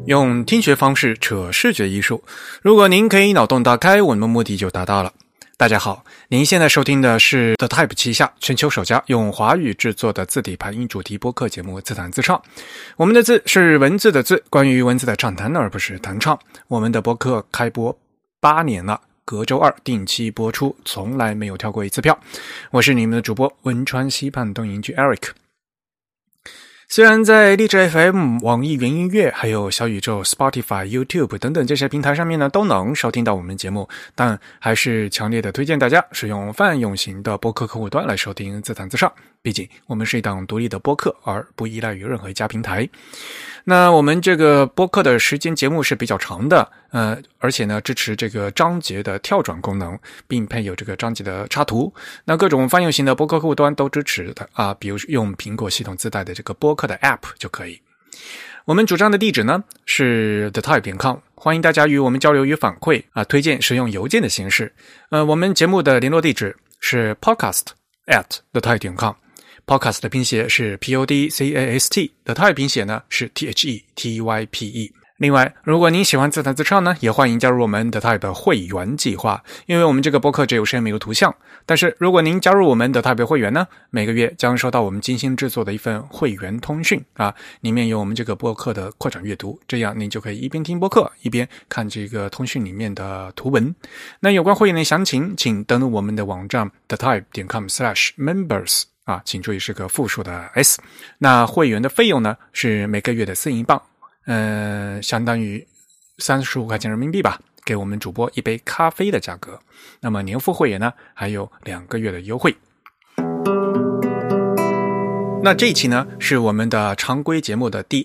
用听学方式扯视觉艺术。如果您可以脑洞大开，我们的目的就达到了。大家好，您现在收听的是 The Type 旗下全球首家用华语制作的字体排音主题播客节目《自弹自唱》。我们的字是文字的字，关于文字的畅谈而不是弹唱。我们的播客开播8年了，隔周二定期播出，从来没有跳过一次票。我是你们的主播汶川西畔东营居 Eric。虽然在荔枝 FM、网易云音乐还有小宇宙、Spotify、YouTube 等等这些平台上面呢都能收听到我们节目，但还是强烈的推荐大家使用泛用型的播客客户端来收听自弹自唱，毕竟我们是一档独立的播客，而不依赖于任何一家平台。那我们这个播客的时间节目是比较长的，而且呢支持这个章节的跳转功能，并配有这个章节的插图。那各种泛用型的播客客户端都支持的啊，比如用苹果系统自带的这个播客的 App 就可以。我们主张的地址呢是 thetype.com， 欢迎大家与我们交流与反馈啊，推荐使用邮件的形式。我们节目的联络地址是 podcast@thetype.com。Podcast 的拼写是 PODCAST， 的 Type 拼写呢是 THETYPE。另外，如果您喜欢自弹自唱呢，也欢迎加入我们的 Type 会员计划。因为我们这个播客只有声音没有图像，但是如果您加入我们的 Type 会员呢，每个月将收到我们精心制作的一份会员通讯啊，里面有我们这个播客的扩展阅读，这样您就可以一边听播客一边看这个通讯里面的图文。那有关会员的详情，请登录我们的网站 thetype.com/members。请注意是个复数的 S。 那会员的费用呢是每个月的4英镑，相当于35块钱人民币吧，给我们主播一杯咖啡的价格。那么年付会员呢还有2个月的优惠。那这一期呢是我们的常规节目的第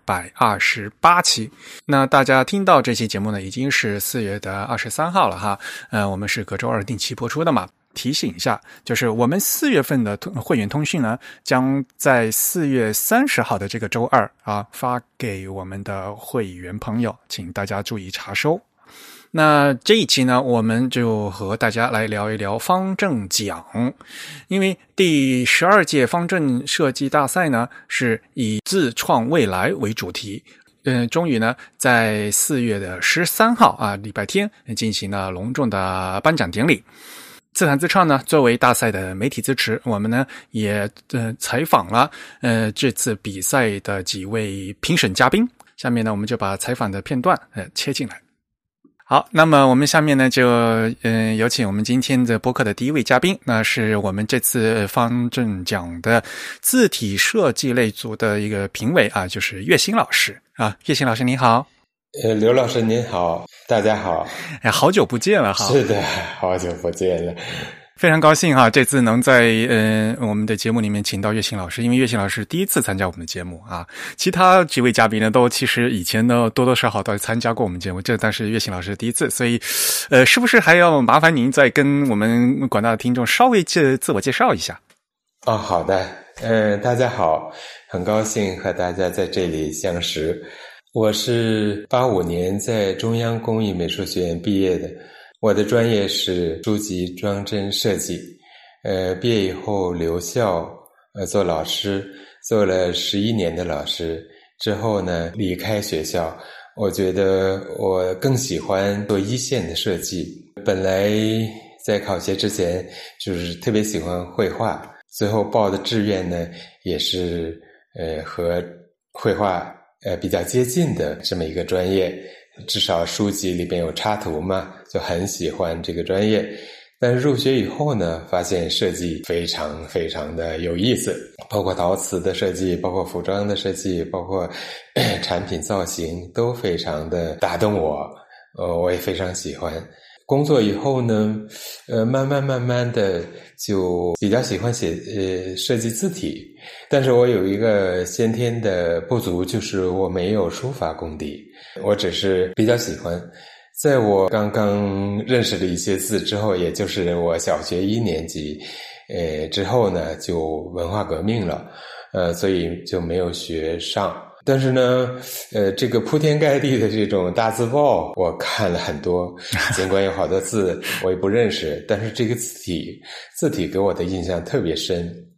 228期。那大家听到这期节目呢已经是4月23号了哈，我们是隔周二定期播出的嘛。提醒一下，就是我们4月份的会员通讯呢，将在4月30号的这个周二发给我们的会员朋友，请大家注意查收。那这一期呢，我们就和大家来聊一聊方正奖。因为第12届方正设计大赛呢，是以自创未来为主题。终于呢，在4月13号礼拜天进行了隆重的颁奖典礼。自弹自唱呢，作为大赛的媒体支持，我们呢也采访了这次比赛的几位评审嘉宾。下面呢，我们就把采访的片段切进来。好，那么我们下面呢就有请我们今天的播客的第一位嘉宾，那是我们这次方正奖的字体设计类组的一个评委就是岳鑫老师啊。岳鑫老师您好。 刘老师您好，大家好。 好久不见了哈。 是的，好久不见了。 非常高兴这次能在我们的节目里面请到岳鑫老师，因为岳鑫老师第一次参加我们的节目啊，其他几位嘉宾呢都其实以前呢多多少少都参加过我们节目，但是岳鑫老师第一次，所以是不是还要麻烦您再跟我们广大的听众稍微自我介绍一下？ 好的，大家好，很高兴和大家在这里相识。我是85年在中央工艺美术学院毕业的，我的专业是书籍装帧设计。毕业以后留校做老师，做了11年的老师。之后呢，离开学校，我觉得我更喜欢做一线的设计。本来在考学之前就是特别喜欢绘画，最后报的志愿呢也是和绘画比较接近的这么一个专业，至少书籍里边有插图嘛，就很喜欢这个专业。但是入学以后呢，发现设计非常非常的有意思，包括陶瓷的设计，包括服装的设计，包括产品造型都非常的打动我，我也非常喜欢。工作以后呢，慢慢的就比较喜欢写设计字体，但是我有一个先天的不足，就是我没有书法功底，我只是比较喜欢。在我刚刚认识了一些字之后，也就是我小学1年级之后呢，就文化革命了，所以就没有学上。但是呢，这个铺天盖地的这种大字报我看了很多，尽管有好多字我也不认识，但是这个字体给我的印象特别深。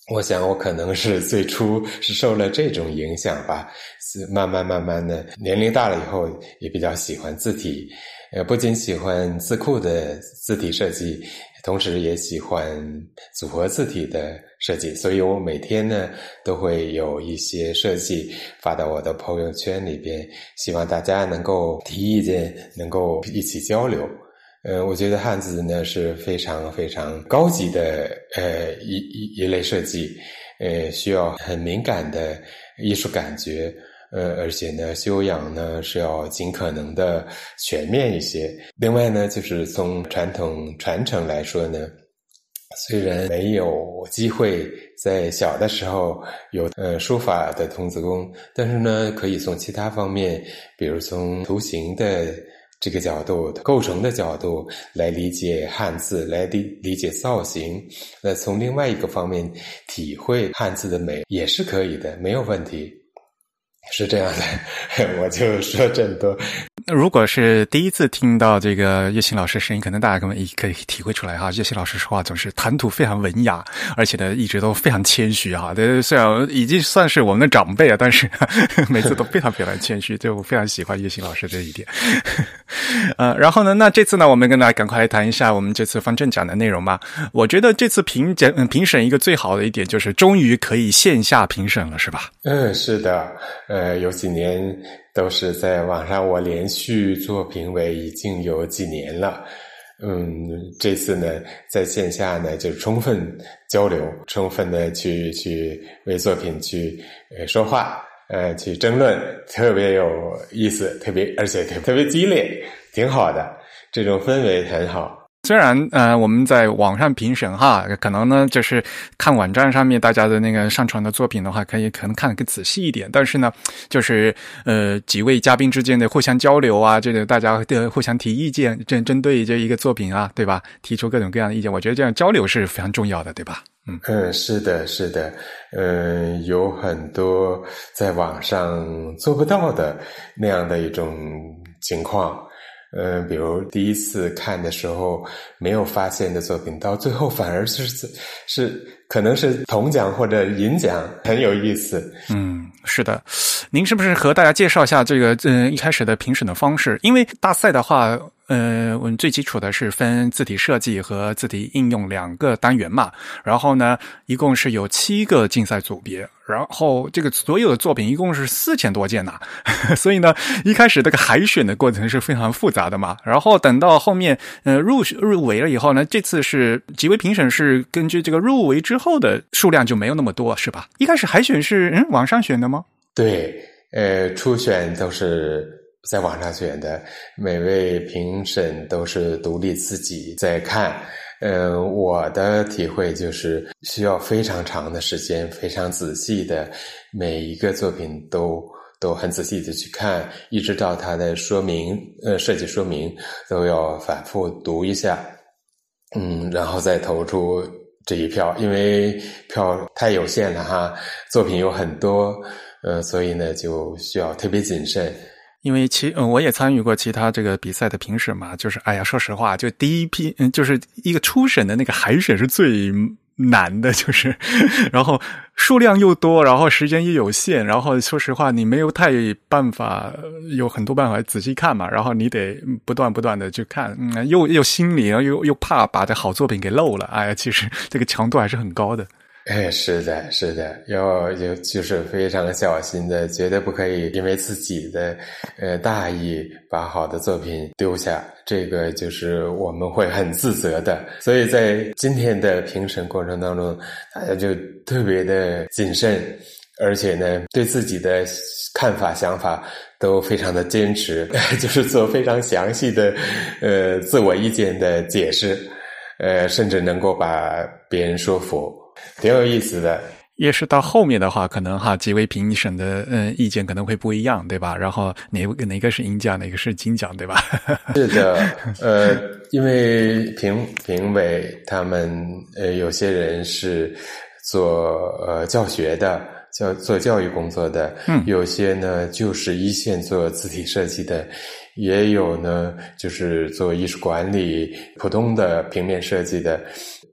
我想我可能是最初是受了这种影响吧，慢慢的，年龄大了以后也比较喜欢字体，不仅喜欢字库的字体设计，同时也喜欢组合字体的设计，所以我每天呢都会有一些设计发到我的朋友圈里边，希望大家能够提意见，能够一起交流。我觉得汉字呢是非常非常高级的一类设计，需要很敏感的艺术感觉，而且呢修养呢是要尽可能的全面一些。另外呢，就是从传统传承来说呢，虽然没有机会在小的时候有书法的童子功，但是呢可以从其他方面，比如从图形的这个角度，构成的角度来理解汉字，来理解造型，那从另外一个方面体会汉字的美也是可以的，没有问题。是这样的，我就说这么多。 如果是第一次听到这个叶欣老师声音，可能大家可以体会出来哈，叶欣老师说话总是谈吐非常文雅，而且呢一直都非常谦虚哈。虽然已经算是我们的长辈了，但是每次都非常非常谦虚，就我非常喜欢叶欣老师这一点。然后呢，那这次呢，我们跟大家赶快来谈一下我们这次方正奖的内容吧。我觉得这次评审一个最好的一点就是终于可以线下评审了，是吧？ 是的，有几年都是在网上，我连续做评委已经有几年了。这次呢，在线下呢，就充分交流，充分的去为作品去说话，去争论，特别有意思，而且特别激烈，挺好的，这种氛围很好。 虽然我们在网上评审哈，可能呢就是看网站上面大家的那个上传的作品的话，可能看得更仔细一点，但是呢就是几位嘉宾之间的互相交流啊，这个大家互相提意见，针对这一个作品啊，对吧，提出各种各样的意见，我觉得这样交流是非常重要的，对吧？ 是的，有很多在网上做不到的那样的一种情况。比如第一次看的时候没有发现的作品，到最后反而是可能是铜奖或者银奖，很有意思。 是的。您是不是和大家介绍一下这个一开始的评审的方式？因为大赛的话我们最基础的是分字体设计和字体应用2个单元嘛，然后呢一共是有7个竞赛组别，然后这个所有的作品一共是4000多件呐，所以呢一开始这个海选的过程是非常复杂的嘛，然后等到后面入围了以后呢，这次是几位评审是根据这个入围之后的数量就没有那么多，是吧？一开始海选是网上选的吗？ 对，初选都是在网上选的，每位评审都是独立自己在看。我的体会就是需要非常长的时间，非常仔细的，每一个作品都很仔细的去看，一直到它的说明，设计说明都要反复读一下，然后再投出这一票，因为票太有限了哈，作品有很多，所以呢就需要特别谨慎。 因为我也参与过其他这个比赛的评审嘛，就是说实话，就第一批就是一个初审的那个海选是最难的，就是然后数量又多，然后时间又有限，然后说实话你没有有很多办法仔细看嘛，然后你得不断的去看，又心里又怕把这好作品给漏了，其实这个强度还是很高的。 是的，就是非常小心的，绝对不可以因为自己的大意把好的作品丢下，这个就是我们会很自责的。所以在今天的评审过程当中，大家就特别的谨慎，而且呢对自己的看法想法都非常的坚持，就是做非常详细的自我意见的解释，甚至能够把别人说服，挺有意思的。 也是到后面的话，可能几位评审的意见可能会不一样，对吧？然后哪个是银奖，哪个是金奖，对吧？ 是的，因为评委他们有些人是做教学的，做教育工作的，有些呢就是一线做字体设计的，也有呢就是做艺术管理、普通的平面设计的。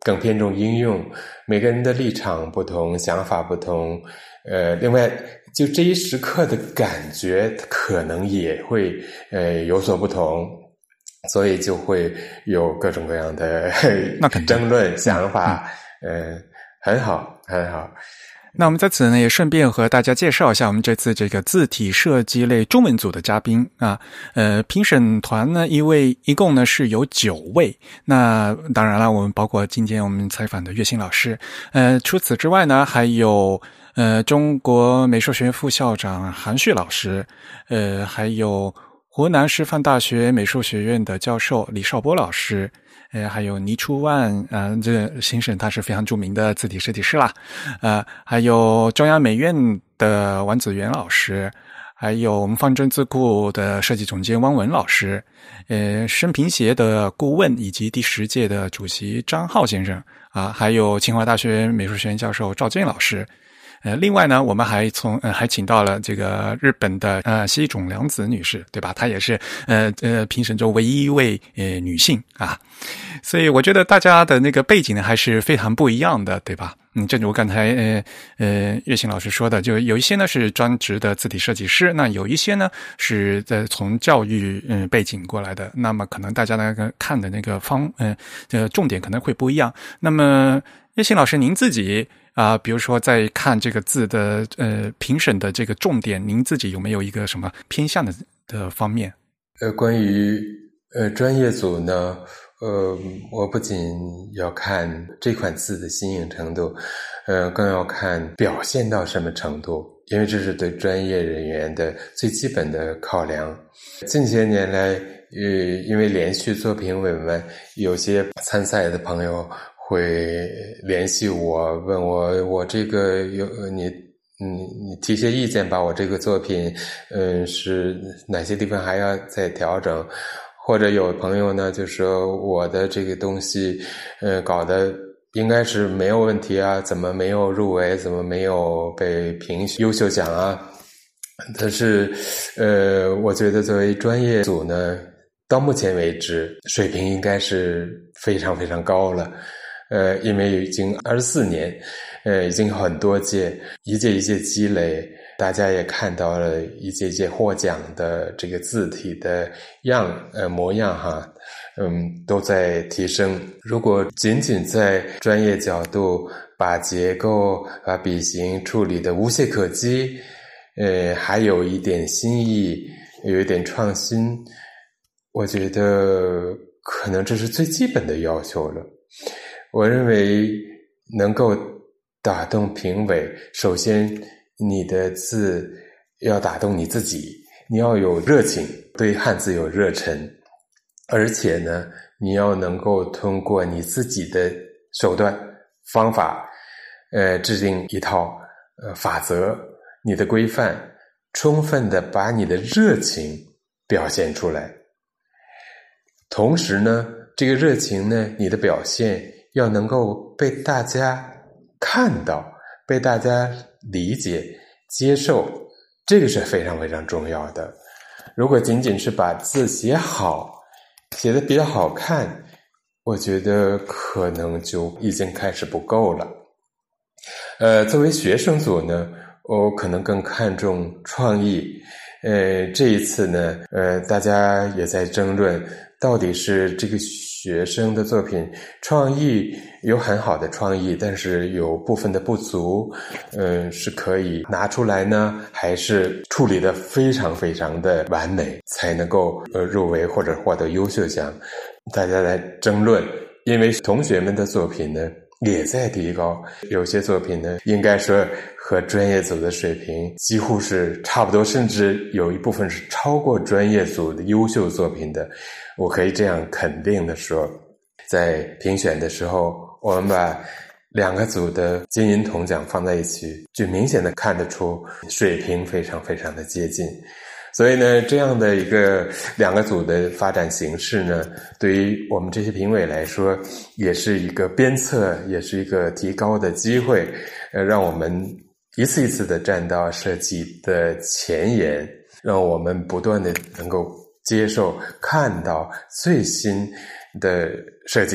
更偏重应用，每个人的立场不同，想法不同，另外就这一时刻的感觉可能也会有所不同，所以就会有各种各样的争论想法，很好很好。 那我们在此呢也顺便和大家介绍一下我们这次这个字体设计类中文组的嘉宾啊，评审团呢一共呢是有9位，那当然了，我们包括今天我们采访的岳欣老师，除此之外呢还有中国美术学院副校长韩旭老师，还有湖南师范大学美术学院的教授李少波老师。还有倪初万，这新审他是非常著名的字体设计师啦，还有中央美院的王子元老师，还有我们方正字库的设计总监汪文老师，生平协的顾问以及第10届的主席张浩先生啊，还有清华大学美术学院教授赵健老师。另外呢，我们还请到了这个日本的西冢良子女士，对吧？她也是评审中唯一一位女性啊，所以我觉得大家的那个背景呢还是非常不一样的，对吧？正如刚才岳欣老师说的，就有一些呢是专职的字体设计师，那有一些呢是从教育背景过来的，那么可能大家呢看的那个重点可能会不一样。那么岳欣老师您自己比如说在看这个字的评审的这个重点，您自己有没有一个什么偏向的方面？ 关于专业组呢，我不仅要看这款字的新颖程度，更要看表现到什么程度，因为这是对专业人员的最基本的考量。近些年来，因为连续做评委们，有些参赛的朋友会联系我，问我这个你提些意见吧，我这个作品是哪些地方还要再调整，或者有朋友呢就说我的这个东西搞得应该是没有问题啊，怎么没有入围，怎么没有被评优秀奖啊。但是我觉得作为专业组呢，到目前为止水平应该是非常非常高了，因为已经24年，已经很多届，一届一届积累，大家也看到了一届一届获奖的这个字体的模样哈，都在提升。如果仅仅在专业角度把结构、把笔形处理的无懈可击，还有一点新意，有一点创新，我觉得可能这是最基本的要求了。我认为能够打动评委，首先你的字要打动你自己，你要有热情，对汉字有热忱，而且呢，你要能够通过你自己的手段方法制定一套法则，你的规范，充分的把你的热情表现出来。同时呢，这个热情呢，你的表现要能够被大家看到，被大家理解接受，这个是非常非常重要的。如果仅仅是把字写好，写得比较好看，我觉得可能就已经开始不够了。作为学生组呢，我可能更看重创意。这一次呢，大家也在争论到底是这个学生的作品创意有很好的创意，但是有部分的不足，是可以拿出来呢，还是处理得非常非常的完美才能够入围或者获得优秀奖？大家来争论，因为同学们的作品呢也在提高，有些作品呢应该说和专业组的水平几乎是差不多，甚至有一部分是超过专业组的优秀作品的。我可以这样肯定的说，在评选的时候，我们把2个组的金银铜奖放在一起，就明显的看得出水平非常非常的接近。所以呢，这样的一个2个组的发展形式呢，对于我们这些评委来说，也是一个鞭策，也是一个提高的机会，让我们一次一次的站到设计的前沿，让我们不断的能够接受看到最新的设计，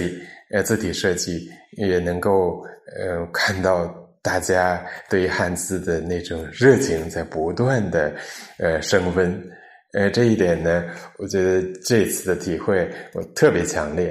字体设计，也能够看到大家对汉字的那种热情在不断的升温。这一点呢，我觉得这次的体会我特别强烈。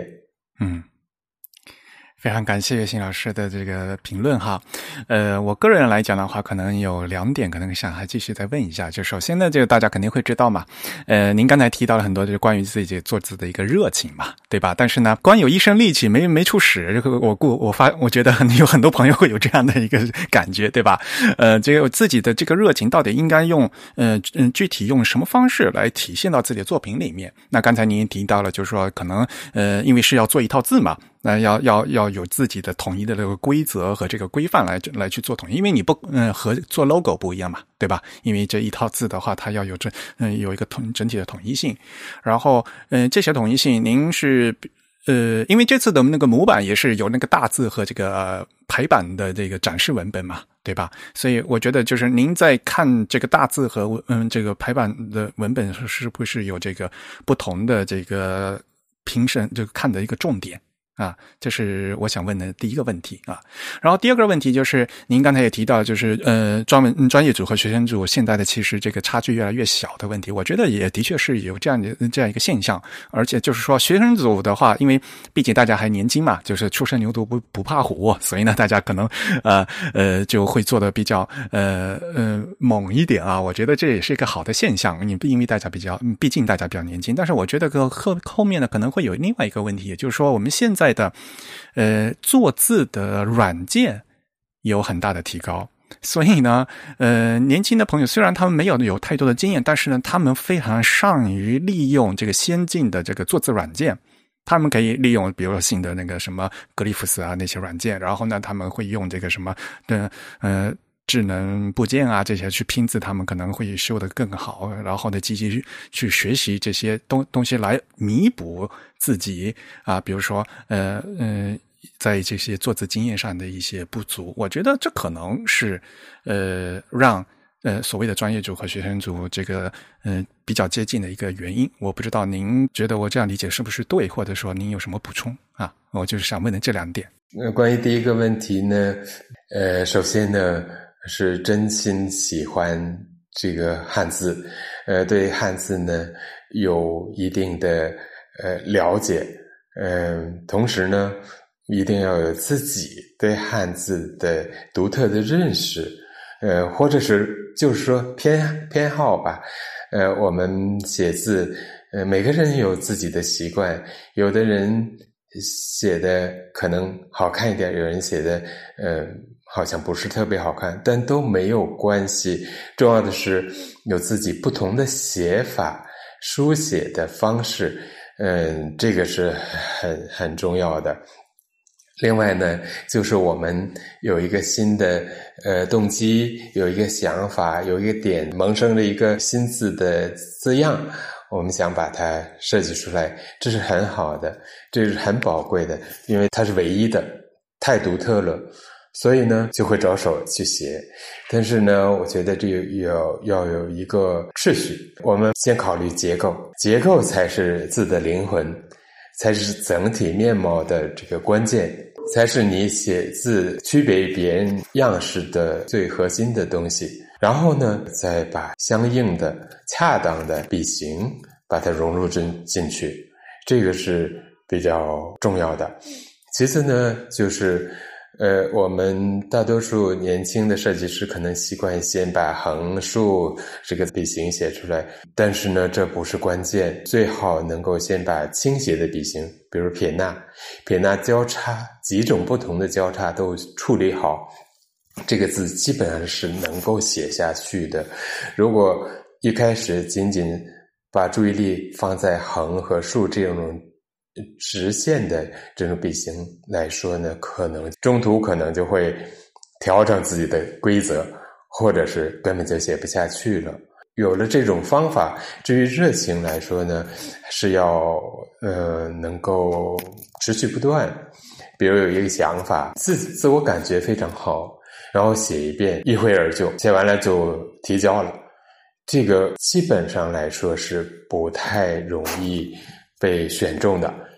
非常感谢岳鑫老师的这个评论哈。我个人来讲的话，可能有2点可能想还继续再问一下。就首先呢，这个大家肯定会知道嘛，您刚才提到了很多就是关于自己做字的一个热情嘛，对吧？但是呢，光有一身力气没处使，我觉得有很多朋友会有这样的一个感觉，对吧？这个自己的这个热情到底应该用具体用什么方式来体现到自己的作品里面？那刚才您也提到了，就是说可能因为是要做一套字嘛。那要有自己的统一的这个规则和这个规范来去做统一，因为你不和做 logo 不一样嘛，对吧？因为这一套字的话，它要有有一个整体的统一性。然后这些统一性，您是因为这次的那个模板也是有那个大字和这个排版的这个展示文本嘛，对吧？所以我觉得就是您在看这个大字和这个排版的文本是不是有这个不同的这个评审这个看的一个重点？这是我想问的第一个问题啊。然后第二个问题就是您刚才也提到，就是专业组和学生组现在的其实这个差距越来越小的问题，我觉得也的确是有这样一个现象。而且就是说学生组的话，因为毕竟大家还年轻嘛，就是初生牛犊不怕虎，所以呢大家可能就会做的比较猛一点啊。我觉得这也是一个好的现象，因为毕竟大家比较年轻。但是我觉得后面呢可能会有另外一个问题，也就是说我们现在的做字的软件有很大的提高，所以呢年轻的朋友虽然他们没有太多的经验，但是呢他们非常善于利用这个先进的这个做字软件。他们可以利用比如说新的那个什么格里夫斯啊那些软件，然后呢他们会用这个什么智能部件啊这些去拼字，他们可能会修得更好，然后呢积极去学习这些东西来弥补自己啊，比如说在这些做字经验上的一些不足。我觉得这可能是让所谓的专业组和学生组这个比较接近的一个原因。我不知道您觉得我这样理解是不是对，或者说您有什么补充啊？我就是想问的这2点。 关于第一个问题呢，首先呢是真心喜欢这个汉字，对汉字呢有一定的了解，同时呢一定要有自己对汉字的独特的认识，或者是就是说偏好吧。我们写字，每个人有自己的习惯，有的人写的可能好看一点，有人写的好像不是特别好看，但都没有关系。重要的是有自己不同的写法、书写的方式，这个是很重要的。另外呢，就是我们有一个新的动机，有一个想法，有一个点萌生了一个新字的字样，我们想把它设计出来，这是很好的，这是很宝贵的，因为它是唯一的，太独特了，所以呢就会着手去写。但是呢我觉得这要有一个秩序，我们先考虑结构才是字的灵魂，才是整体面貌的这个关键，才是你写字区别于别人样式的最核心的东西。然后呢再把相应的恰当的笔形把它融入进去，这个是比较重要的。其次呢就是我们大多数年轻的设计师可能习惯先把横竖这个笔形写出来，但是呢这不是关键，最好能够先把倾斜的笔形，比如撇捺交叉几种不同的交叉都处理好，这个字基本上是能够写下去的。如果一开始仅仅把注意力放在横和竖这种直线的这种笔形来说呢，可能中途可能就会调整自己的规则，或者是根本就写不下去了。有了这种方法，至于热情来说呢，是要能够持续不断。比如有一个想法，自我感觉非常好，然后写一遍一挥而就，写完了就提交了，这个基本上来说是不太容易被选中的。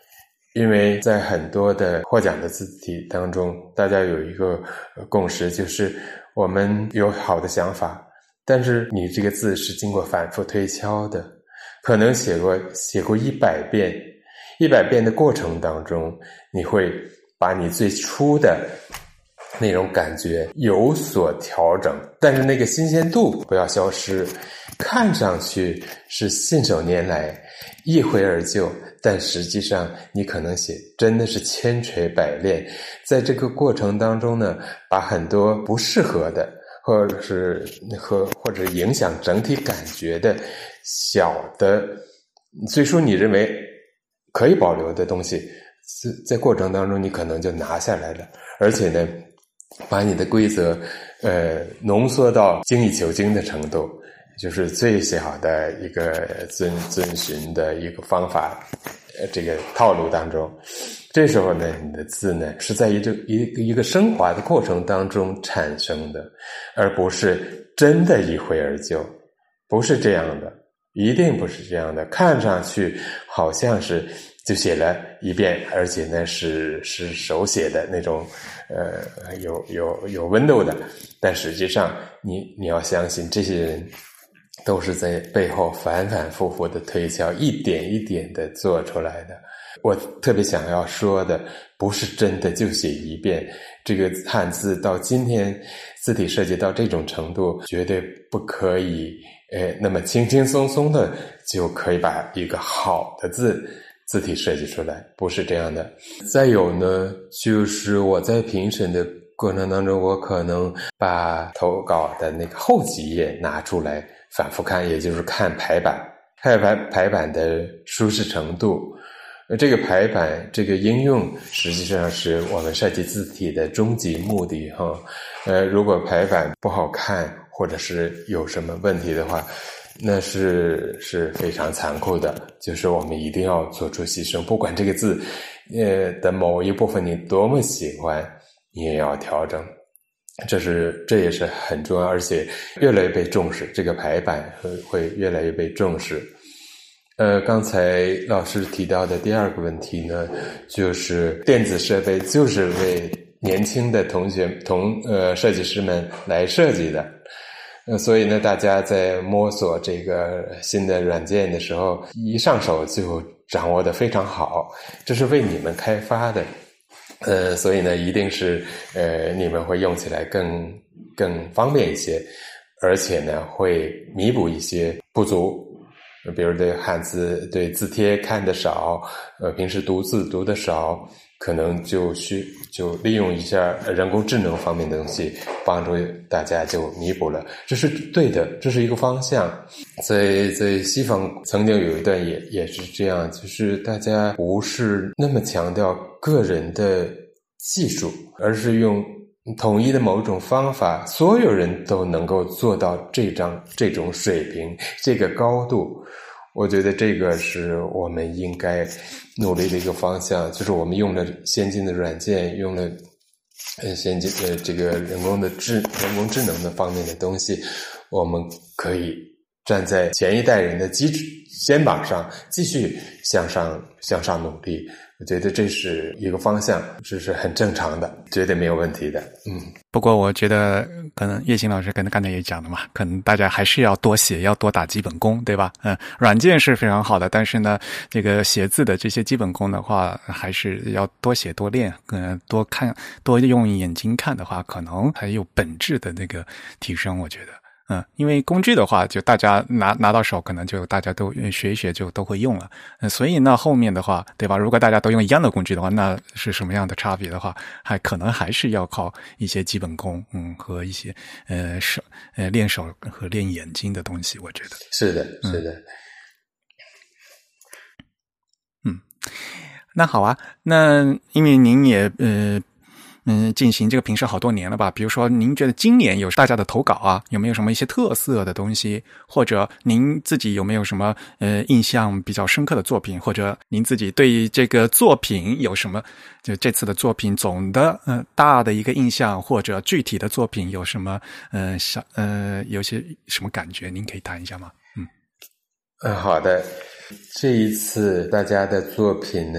因为在很多的获奖的字体当中，大家有一个共识，就是我们有好的想法，但是你这个字是经过反复推敲的，可能写过100遍，100遍的过程当中，你会把你最初的那种感觉有所调整，但是那个新鲜度不要消失，看上去是信手拈来，一挥而就，但实际上你可能写真的是千锤百炼，在这个过程当中呢，把很多不适合的或者影响整体感觉的小的最初你认为可以保留的东西，在过程当中你可能就拿下来了，而且呢把你的规则浓缩到精益求精的程度，就是最小的一个遵循的一个方法这个套路当中。这时候呢，你的字呢是在一个升华的过程当中产生的，而不是真的一挥而就，不是这样的，一定不是这样的。看上去好像是就写了一遍，而且呢是手写的那种有温度的，但实际上你要相信这些人都是在背后反反复复的推敲，一点一点的做出来的。我特别想要说的，不是真的就写一遍，这个汉字到今天字体设计到这种程度，绝对不可以那么轻轻松松的就可以把一个好的字体设计出来，不是这样的。再有呢，就是我在评审的过程当中，我可能把投稿的那个后几页拿出来反复看，也就是看排版的舒适程度。这个排版这个应用实际上是我们设计字体的终极目的哈。如果排版不好看或者是有什么问题的话，那是非常残酷的，就是我们一定要做出牺牲，不管这个字的某一部分你多么喜欢，你也要调整，这也是很重要，而且越来越被重视，这个排版会越来越被重视。刚才老师提到的第二个问题呢，就是电子设备就是为年轻的设计师们来设计的。所以呢，大家在摸索这个新的软件的时候，一上手就掌握得非常好，这是为你们开发的。所以呢，一定是你们会用起来更方便一些，而且呢，会弥补一些不足。比如对汉字对字帖看得少，平时读字读得少，可能就利用一下人工智能方面的东西，帮助大家就弥补了，这是对的，这是一个方向。在西方曾经有一段也是这样，就是大家不是那么强调个人的技术，而是用统一的某种方法，所有人都能够做到这种水平，这个高度。我觉得这个是我们应该努力的一个方向，就是我们用了先进的软件，用了先进的这个人工智能的方面的东西，我们可以站在前一代人的肩膀上继续向上努力。我觉得这是一个方向，这是很正常的，绝对没有问题的。 不过我觉得可能叶星老师跟刚才也讲了嘛，可能大家还是要多写，要多打基本功，对吧？软件是非常好的，但是呢，这个写字的这些基本功的话，还是要多写多练，多看，多用眼睛看的话，可能还有本质的那个提升，我觉得。因为工具的话，就大家拿到手，可能就大家都学一学就都会用了。所以呢，后面的话，对吧？如果大家都用一样的工具的话，那是什么样的差别的话，可能还是要靠一些基本功，和一些练手和练眼睛的东西，我觉得是的，是的。 那好啊，那因为您也进行这个评审好多年了吧？比如说，您觉得今年有大家的投稿啊，有没有什么一些特色的东西？或者您自己有没有什么印象比较深刻的作品？或者您自己对这个作品有什么？就这次的作品总的大的一个印象，或者具体的作品有什么有些什么感觉？您可以谈一下吗？ 好的。这一次大家的作品呢，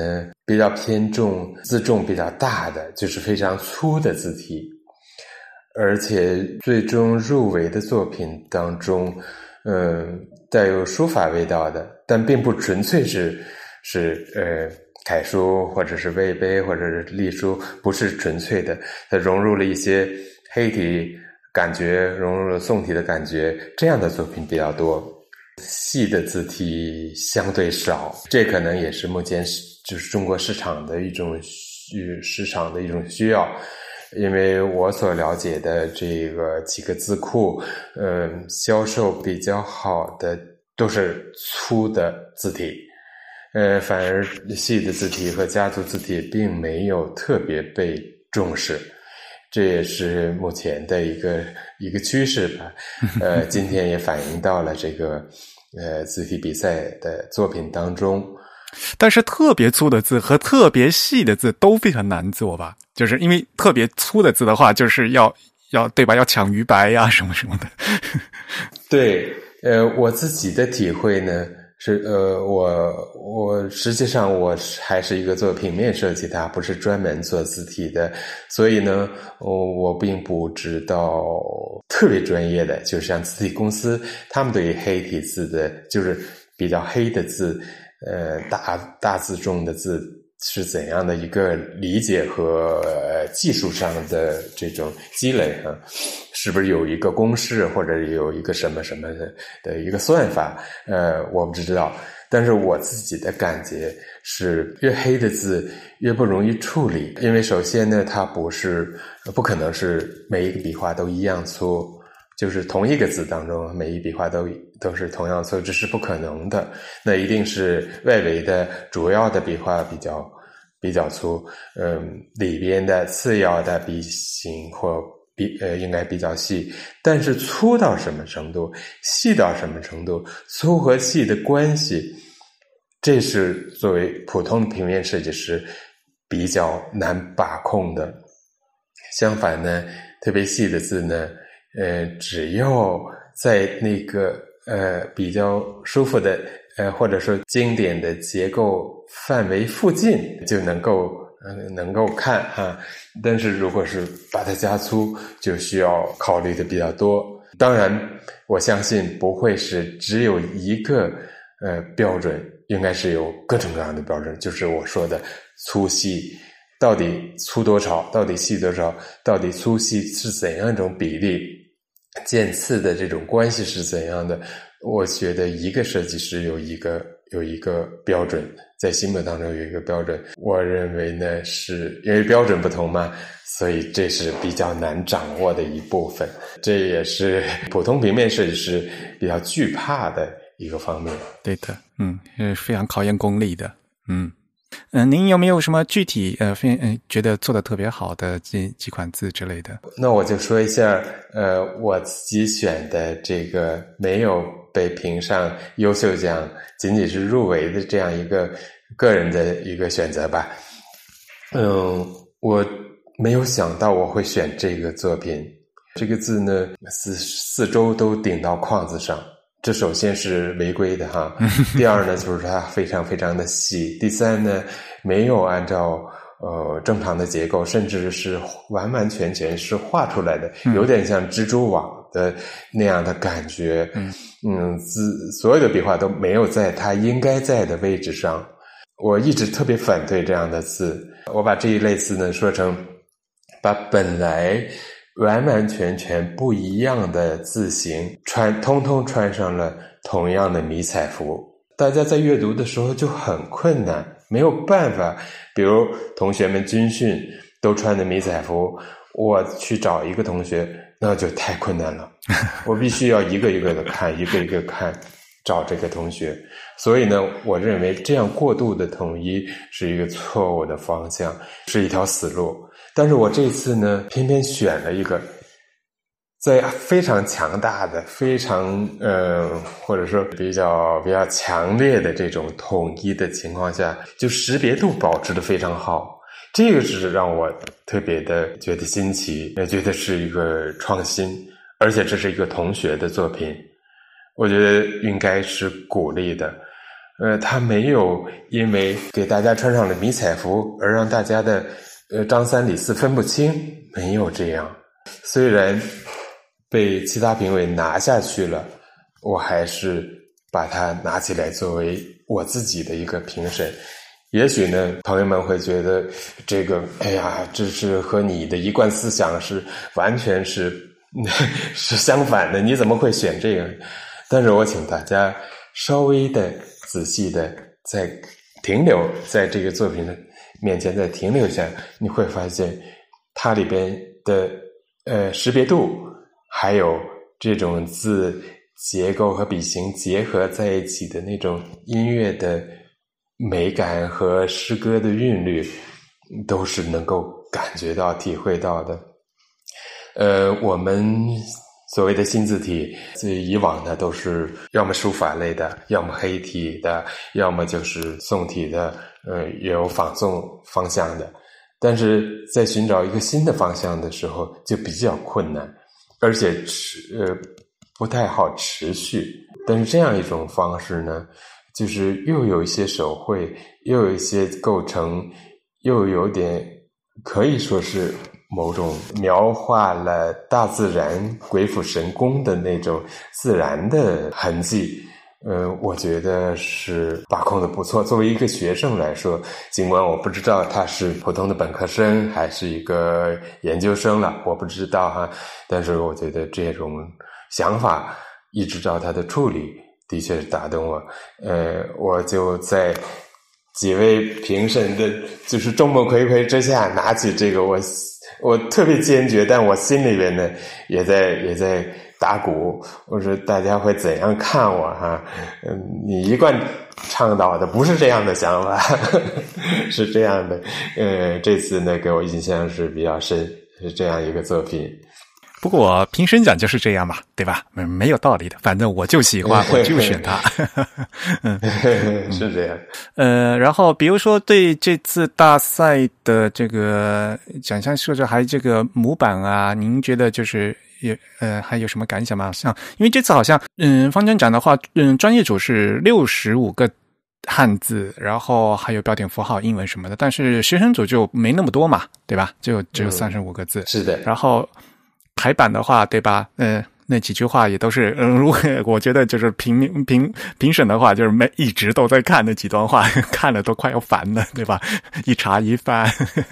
比较偏重字重比较大的，就是非常粗的字体，而且最终入围的作品当中带有书法味道的，但并不纯粹是楷书或者是魏碑或者是隶书，不是纯粹的，它融入了一些黑体感觉，融入了宋体的感觉，这样的作品比较多。细的字体相对少，这可能也是目前就是中国市场的一种需要。因为我所了解的这个几个字库，销售比较好的都是粗的字体，反而细的字体和家族字体并没有特别被重视，这也是目前的一个趋势吧。今天也反映到了这个字体比赛的作品当中。 但是特别粗的字和特别细的字都非常难做吧？就是因为特别粗的字的话，就是要对吧？要抢余白呀，什么什么的。 对，我自己的体会呢是，我实际上我还是一个做平面设计的，不是专门做字体的，所以呢，我并不知道特别专业的，就像字体公司，他们对于黑体字的，就是比较黑的字。大字重的字是怎样的一个理解和技术上的这种积累啊？是不是有一个公式或者有一个什么什么的一个算法？我不知道，但是我自己的感觉是，越黑的字越不容易处理，因为首先呢，它不可能是每一个笔画都一样粗。就是同一个字当中，每一笔画都是同样粗，这是不可能的。那一定是外围的主要的笔画比较粗，里边的次要的笔形或应该比较细。但是粗到什么程度，细到什么程度，粗和细的关系，这是作为普通的平面设计师比较难把控的。相反呢，特别细的字呢，只要在那个比较舒服的或者说经典的结构范围附近就能够看哈，但是如果是把它加粗，就需要考虑的比较多。当然，我相信不会是只有一个标准，应该是有各种各样的标准，就是我说的粗细。到底粗多少，到底细多少，到底粗细是怎样一种比例，渐次的这种关系是怎样的，我觉得一个设计师有一个标准，在心目当中有一个标准，我认为呢，是因为标准不同嘛，所以这是比较难掌握的一部分，这也是普通平面设计师比较惧怕的一个方面。 对的，非常考验功力的，您有没有什么具体觉得做的特别好的几款字之类的？ 那我就说一下我自己选的这个没有被评上优秀奖，仅仅是入围的这样一个个人的一个选择吧。我没有想到我会选这个作品。这个字呢，四周都顶到框子上。这首先是违规的哈，第二呢就是它非常非常的细，第三呢没有按照正常的结构，甚至是完完全全是画出来的，有点像蜘蛛网的那样的感觉。所有的笔画都没有在它应该在的位置上。我一直特别反对这样的字，我把这一类字呢说成把本来完完全全不一样的字形通通穿上了同样的迷彩服，大家在阅读的时候就很困难，没有办法。比如同学们军训都穿的迷彩服，我去找一个同学那就太困难了，我必须要一个一个的看，一个一个看，找这个同学。所以呢，我认为这样过度的统一是一个错误的方向，是一条死路。但是我这次呢，偏偏选了一个在非常强大的、非常或者说比较强烈的这种统一的情况下，就识别度保持得非常好。这个是让我特别的觉得新奇，也觉得是一个创新，而且这是一个同学的作品，我觉得应该是鼓励的。 他没有因为给大家穿上了迷彩服而让大家的张三李四分不清，没有这样。虽然被其他评委拿下去了，我还是把它拿起来作为我自己的一个评审。也许呢，朋友们会觉得这个，哎呀，这是和你的一贯思想是完全是相反的，你怎么会选这个？但是我请大家稍微的仔细的再停留在这个作品的面前，再停留一下，你会发现它里边的识别度，还有这种字结构和笔形结合在一起的那种音乐的美感和诗歌的韵律，都是能够感觉到体会到的。我们所谓的新字体，最以往的都是要么书法类的，要么黑体的，要么就是宋体的，也有仿宋方向的。但是在寻找一个新的方向的时候，就比较困难，而且不太好持续。但是这样一种方式呢，就是又有一些手绘，又有一些构成，又有点可以说是某种描画了大自然鬼斧神工的那种自然的痕迹。我觉得是把控的不错。作为一个学生来说，尽管我不知道他是普通的本科生还是一个研究生了，我不知道哈，但是我觉得这种想法一直到他的处理的确是打动我。我就在几位评审的就是众目睽睽之下拿起这个，我特别坚决，但我心里边呢也在打鼓。我说大家会怎样看我哈？你一贯倡导的不是这样的想法，是这样的。这次呢给我印象是比较深，是这样一个作品。 不过评审奖就是这样嘛，对吧？没有道理的，反正我就喜欢，我就选它。 是这样。 然后比如说对这次大赛的这个奖项设置还有这个模板啊，您觉得就是还有什么感想吗？像因为这次好像方针展的话，专业组是65个汉字，然后还有标点符号英文什么的，但是学生组就没那么多嘛，对吧？只有35个字。 是的。 然后排版的话，对吧？那几句话也都是，如果我觉得就是评审的话，就是一直都在看那几段话，看了都快要烦了，对吧？一茶一饭。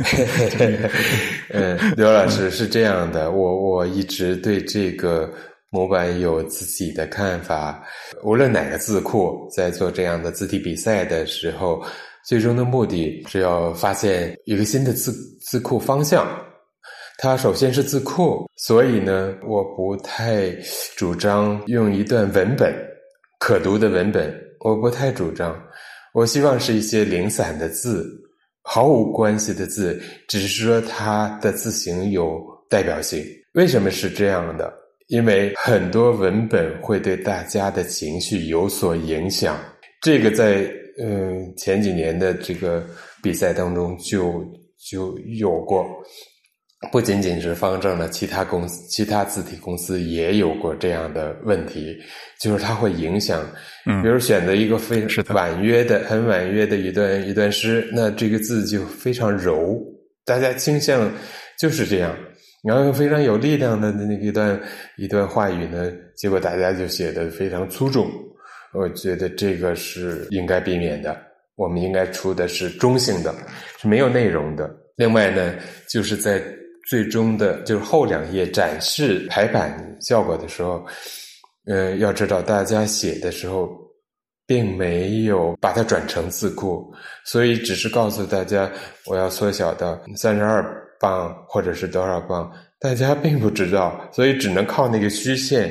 刘老师是这样的，我一直对这个模板有自己的看法。无论哪个字库在做这样的字体比赛的时候，最终的目的是要发现一个新的字库方向。它首先是字库，所以呢，我不太主张用一段文本，可读的文本，我不太主张。我希望是一些零散的字，毫无关系的字，只是说它的字形有代表性。为什么是这样的？因为很多文本会对大家的情绪有所影响。这个在前几年的这个比赛当中就有过。不仅仅是方正的，其他字体公司也有过这样的问题，就是它会影响。比如选择一个非常很婉约的一段诗，那这个字就非常柔，大家倾向就是这样。然后非常有力量的那一段话语呢，结果大家就写得非常粗重。我觉得这个是应该避免的，我们应该出的是中性的，是没有内容的。另外呢，就是在最终的就是后2页展示排版效果的时候，要知道大家写的时候并没有把它转成字库，所以只是告诉大家我要缩小到32磅或者是多少磅，大家并不知道，所以只能靠那个虚线，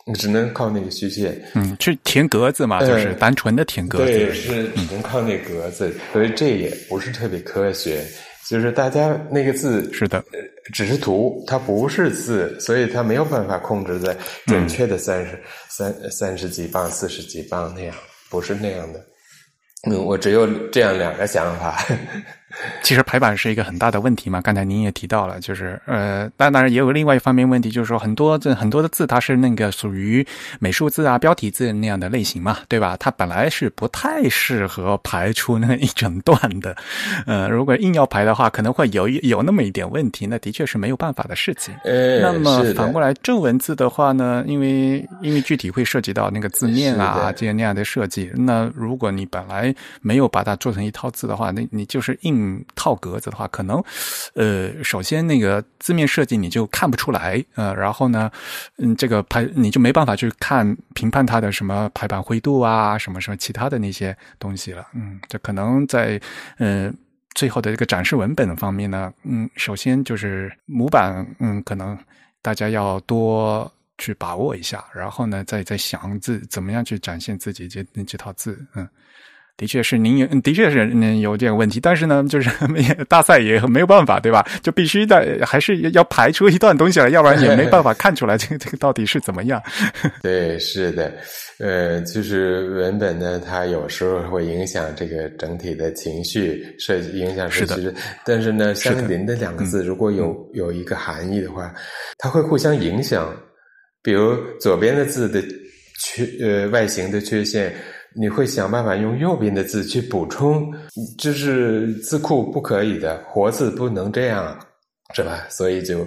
去填格子嘛，就是单纯的填格子。 对，是只能靠那格子，所以这也不是特别科学。就是大家那个字是的， 只是图，它不是字，所以它没有办法控制在准确的30几磅、40几磅那样，不是那样的。我只有这样2个想法。 其实排版是一个很大的问题嘛，刚才您也提到了，就是当然也有另外一方面问题，就是说很多的字它是那个属于美术字啊、标题字那样的类型嘛，对吧？它本来是不太适合排出那一整段的，如果硬要排的话，可能会有那么一点问题，那的确是没有办法的事情。那么反过来正文字的话呢，因为具体会涉及到那个字面啊这些那样的设计，那如果你本来没有把它做成一套字的话，那你就是硬套格子的话，可能首先那个字面设计你就看不出来，然后呢这个你就没办法去评判它的什么排版灰度啊，什么其他的那些东西了。这可能在最后的这个展示文本方面呢，首先就是模板，可能大家要多去把握一下，然后呢再想怎么样去展现自己这套字。的确是的确是有这个问题，但是呢，就是大赛也没有办法，对吧？就必须还是要排出一段东西来，要不然也没办法看出来这个到底是怎么样。 对，是的，就是文本呢，它有时候会影响这个整体的情绪，影响设计。但是呢，相邻的两个字如果有一个含义的话，它会互相影响。比如左边的字的外形的缺陷，你会想办法用右边的字去补充，这是字库不可以的，活字不能这样，是吧？所以就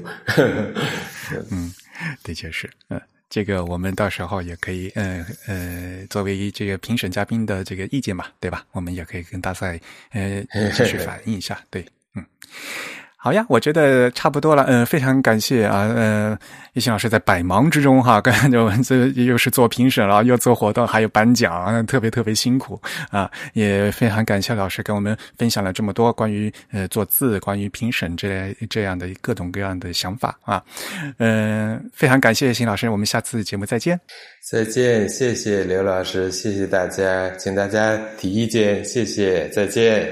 的确是，这个我们到时候也可以作为这个评审嘉宾的这个意见嘛，对吧？我们也可以跟大赛继续反映一下。对，好呀，我觉得差不多了。非常感谢啊，叶欣老师在百忙之中哈，这又是做评审了，又做活动，还有颁奖，特别辛苦啊！也非常感谢老师跟我们分享了这么多关于做字、关于评审这样的各种各样的想法啊。非常感谢叶欣老师，我们下次节目再见。 再见，谢谢刘老师，谢谢大家，请大家提意见，谢谢，再见。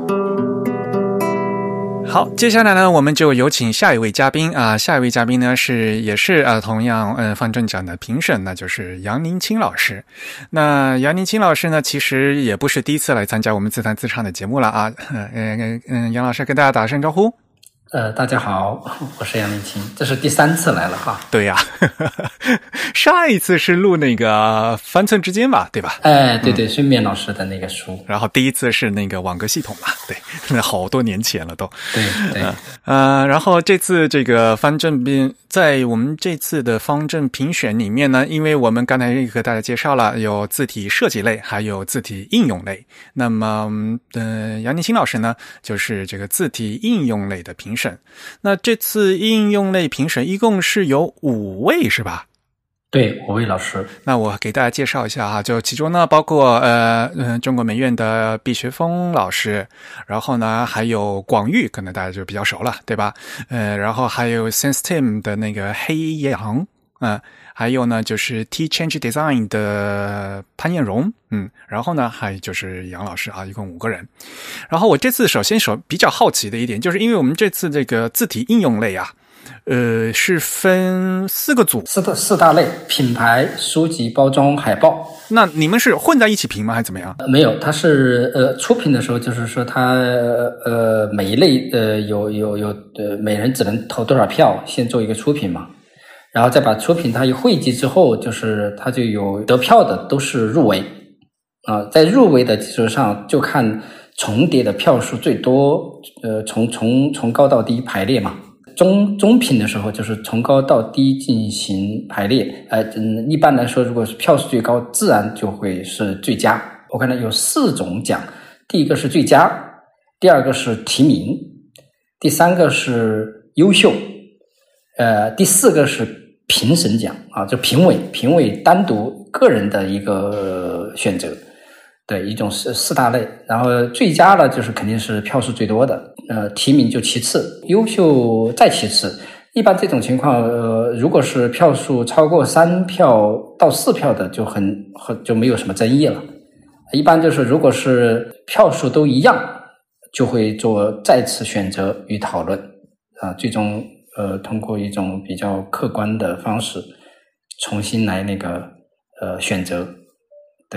好，接下来呢，我们就有请下一位嘉宾啊。下一位嘉宾呢也是同样方正奖的评审，那就是杨林清老师。那杨林清老师呢，其实也不是第一次来参加我们自弹自唱的节目了啊。杨老师跟大家打声招呼。 大家好，我是杨林清，这是第3次来了哈。 对呀，上一次是录那个方寸之间吧，对吧？ 对，孙冕老师的那个书。 然后第一次是那个网格系统嘛，对，那好多年前了都。 对。 然后这次这个方正在我们这次的方正评选里面呢，因为我们刚才也和大家介绍了有字体设计类，还有字体应用类。那么杨林清老师呢，就是这个字体应用类的评审。那这次应用类评审一共是有5位是吧？ 对，5位老师。那我给大家介绍一下哈，就其中呢包括中国美院的毕学峰老师，然后呢还有广域，可能大家就比较熟了，对吧？然后还有 SenseTeam 的那个黑羊，还有呢就是 T-Change Design 的潘彦荣，然后呢还有就是杨老师啊，一共5个人。然后我这次首先比较好奇的一点，就是因为我们这次这个字体应用类啊，是分4个组， 四大类：品牌、书籍、包装、海报。 那你们是混在一起评吗，还是怎么样？ 没有，它是初评的时候，就是说它每一类有每人只能投多少票，先做一个初评嘛，然后再把初评它一汇集之后，就是它就有得票的都是入围啊，在入围的基础上就看重叠的票数最多，从高到低排列嘛。中评的时候就是从高到低进行排列，一般来说如果是票数最高，自然就会是最佳。我看到有4种奖，第一个是最佳，第2个是提名，第3个是优秀，第4个是评审奖啊，就评委单独个人的一个选择。对，一种是4大类，然后最佳呢就是肯定是票数最多的，提名就其次，优秀再其次。一般这种情况，如果是票数超过3票到4票的，就没有什么争议了。一般就是如果是票数都一样，就会做再次选择与讨论啊，最终通过一种比较客观的方式重新来那个选择。对。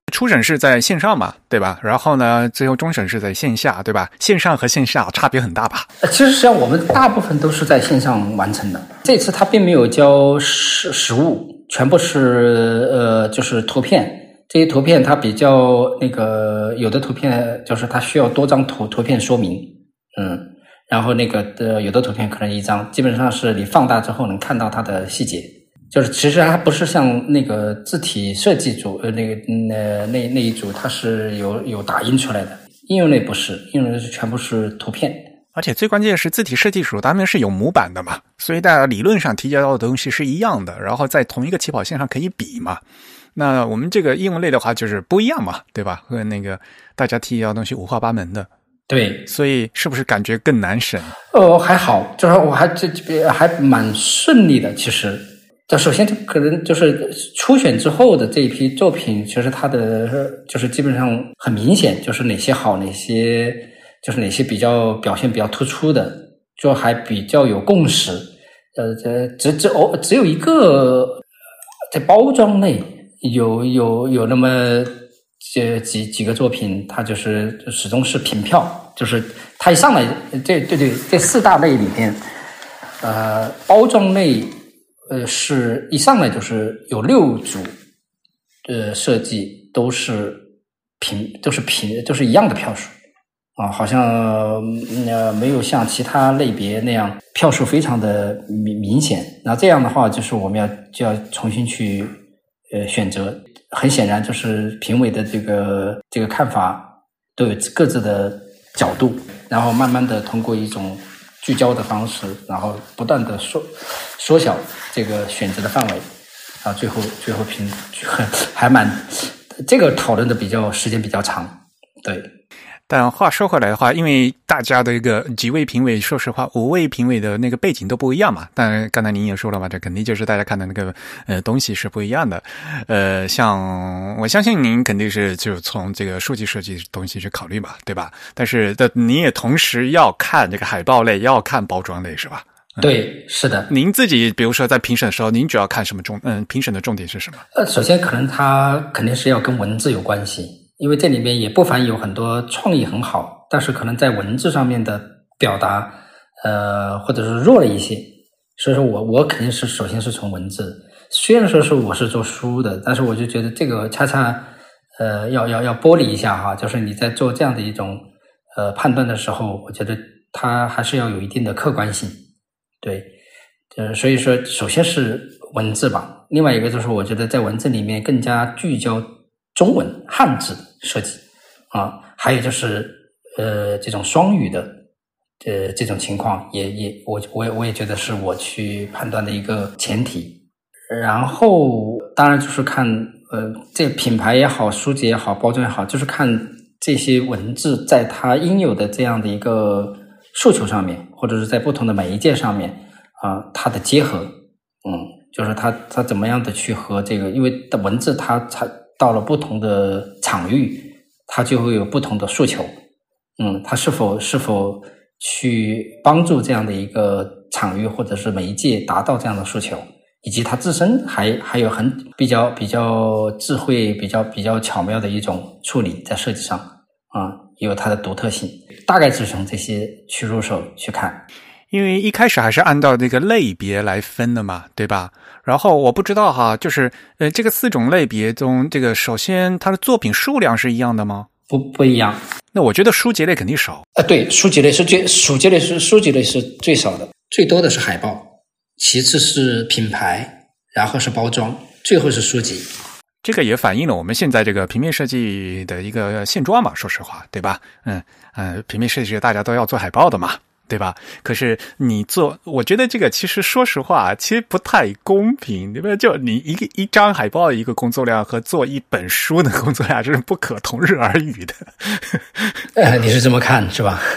初审是在线上嘛，对吧？然后呢，最后终审是在线下，对吧？线上和线下差别很大吧？ 其实实际上我们大部分都是在线上完成的。这次他并没有交实物，全部是就是图片。这些图片它比较那个，有的图片就是它需要多张图片说明，然后那个有的图片可能一张，基本上是你放大之后能看到它的细节。就是其实它不是像那个字体设计组那一组，它是有打印出来的。应用类不是，应用类是全部是图片。 而且最关键是字体设计组他们是有模板的嘛，所以大家理论上提交到的东西是一样的，然后在同一个起跑线上可以比嘛。那我们这个应用类的话就是不一样嘛，对吧？和那个大家提交的东西五花八门的。 对， 所以是不是感觉更难审？ 还好，就是我还蛮顺利的。其实，首先可能就是初选之后的这一批作品，其实它的就是基本上很明显，就是哪些好，哪些表现比较突出的，就还比较有共识。只有一个在包装类有那么几个作品，它就是始终是平票，就是它一上来这四大类里面，包装类是一上来就是有6组设计都是就是一样的票数啊，好像没有像其他类别那样票数非常的明显。那这样的话，就是我们就要重新去选择。很显然，就是评委的这个看法都有各自的角度，然后慢慢的通过一种聚焦的方式，然后不断的缩小这个选择的范围，啊，最后还蛮这个讨论的时间比较长，对。 但话说回来的话，因为大家的一个几位评委，说实话5位评委的那个背景都不一样嘛。但刚才您也说了嘛，这肯定就是大家看的那个东西是不一样的。像我相信您肯定是就从这个数据设计的东西去考虑吧，对吧？但是您也同时要看这个海报类，要看包装类，是吧？ 对，是的。 您自己比如说在评审的时候，您主要看什么评审的重点是什么？ 首先可能它肯定是要跟文字有关系。因为这里面也不乏有很多创意很好，但是可能在文字上面的表达，或者是弱了一些。所以说我肯定是首先是从文字。虽然说是我是做书的，但是我就觉得这个恰恰要剥离一下哈，就是你在做这样的一种判断的时候，我觉得它还是要有一定的客观性。对，所以说首先是文字吧。另外一个就是我觉得在文字里面更加聚焦中文汉字设计啊，还有就是这种双语的这种情况我也觉得是我去判断的一个前提。然后当然就是看这品牌也好，书籍也好，包装也好，就是看这些文字在它应有的这样的一个诉求上面，或者是在不同的媒介上面啊，它的结合，就是它怎么样的去和这个，因为文字它到了不同的场域，它就会有不同的诉求。它是否去帮助这样的一个场域或者是媒介达到这样的诉求，以及它自身还有比较智慧、比较巧妙的一种处理在设计上啊，也有它的独特性。大概是从这些去入手去看。 因为一开始还是按照这个类别来分的嘛，对吧？然后我不知道哈，就是这个4种类别中，这个首先它的作品数量是一样的吗？ 不一样。 那我觉得书籍类肯定少。 对，书籍类是书籍类是最少的，最多的是海报，其次是品牌，然后是包装，最后是书籍。 这个也反映了我们现在这个平面设计的一个现状嘛，说实话，对吧？平面设计大家都要做海报的嘛。对吧？可是我觉得这个其实说实话，其实不太公平，对吧？就你一张海报的一个工作量和做一本书的工作量，这是不可同日而语的。 你是这么看是吧？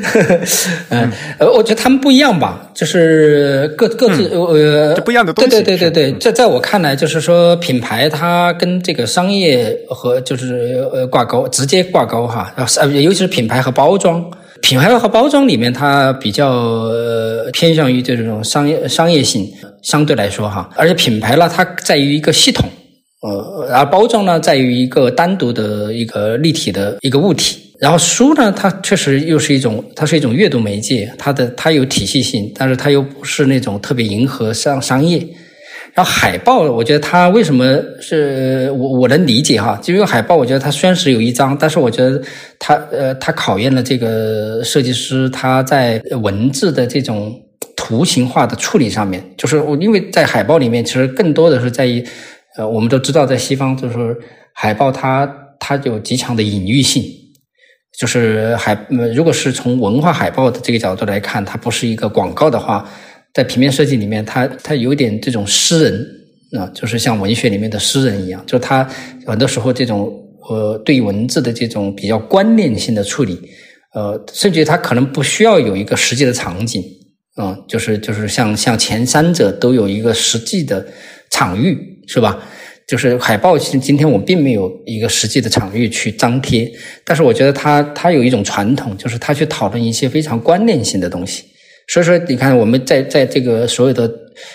我觉得他们不一样吧，就是各自这不一样的东西。 对，这在我看来就是说，品牌它跟这个商业和就是挂钩，直接挂钩哈，尤其是品牌和包装。品牌和包装里面，它比较偏向于这种商业性，相对来说哈，而且品牌呢，它在于一个系统而包装呢在于一个单独的一个立体的一个物体。然后书呢，它确实又是一种，它是一种阅读媒介，它有体系性，但是它又不是那种特别迎合商业。然后海报，我觉得它为什么是我能理解哈，就因为海报，我觉得它虽然是有一张，但是我觉得它考验了这个设计师他在文字的这种图形化的处理上面，就是因为在海报里面，其实更多的是在于我们都知道在西方就是海报它有极强的隐喻性。就是如果是从文化海报的这个角度来看，它不是一个广告的话，在平面设计里面，它有点这种诗人就是像文学里面的诗人一样，就它很多时候这种对文字的这种比较观念性的处理，甚至它可能不需要有一个实际的场景就是像前三者都有一个实际的场域，是吧？就是海报今天我们并没有一个实际的场域去张贴，但是我觉得它有一种传统，就是它去讨论一些非常观念性的东西。所以说你看我们在这个所有的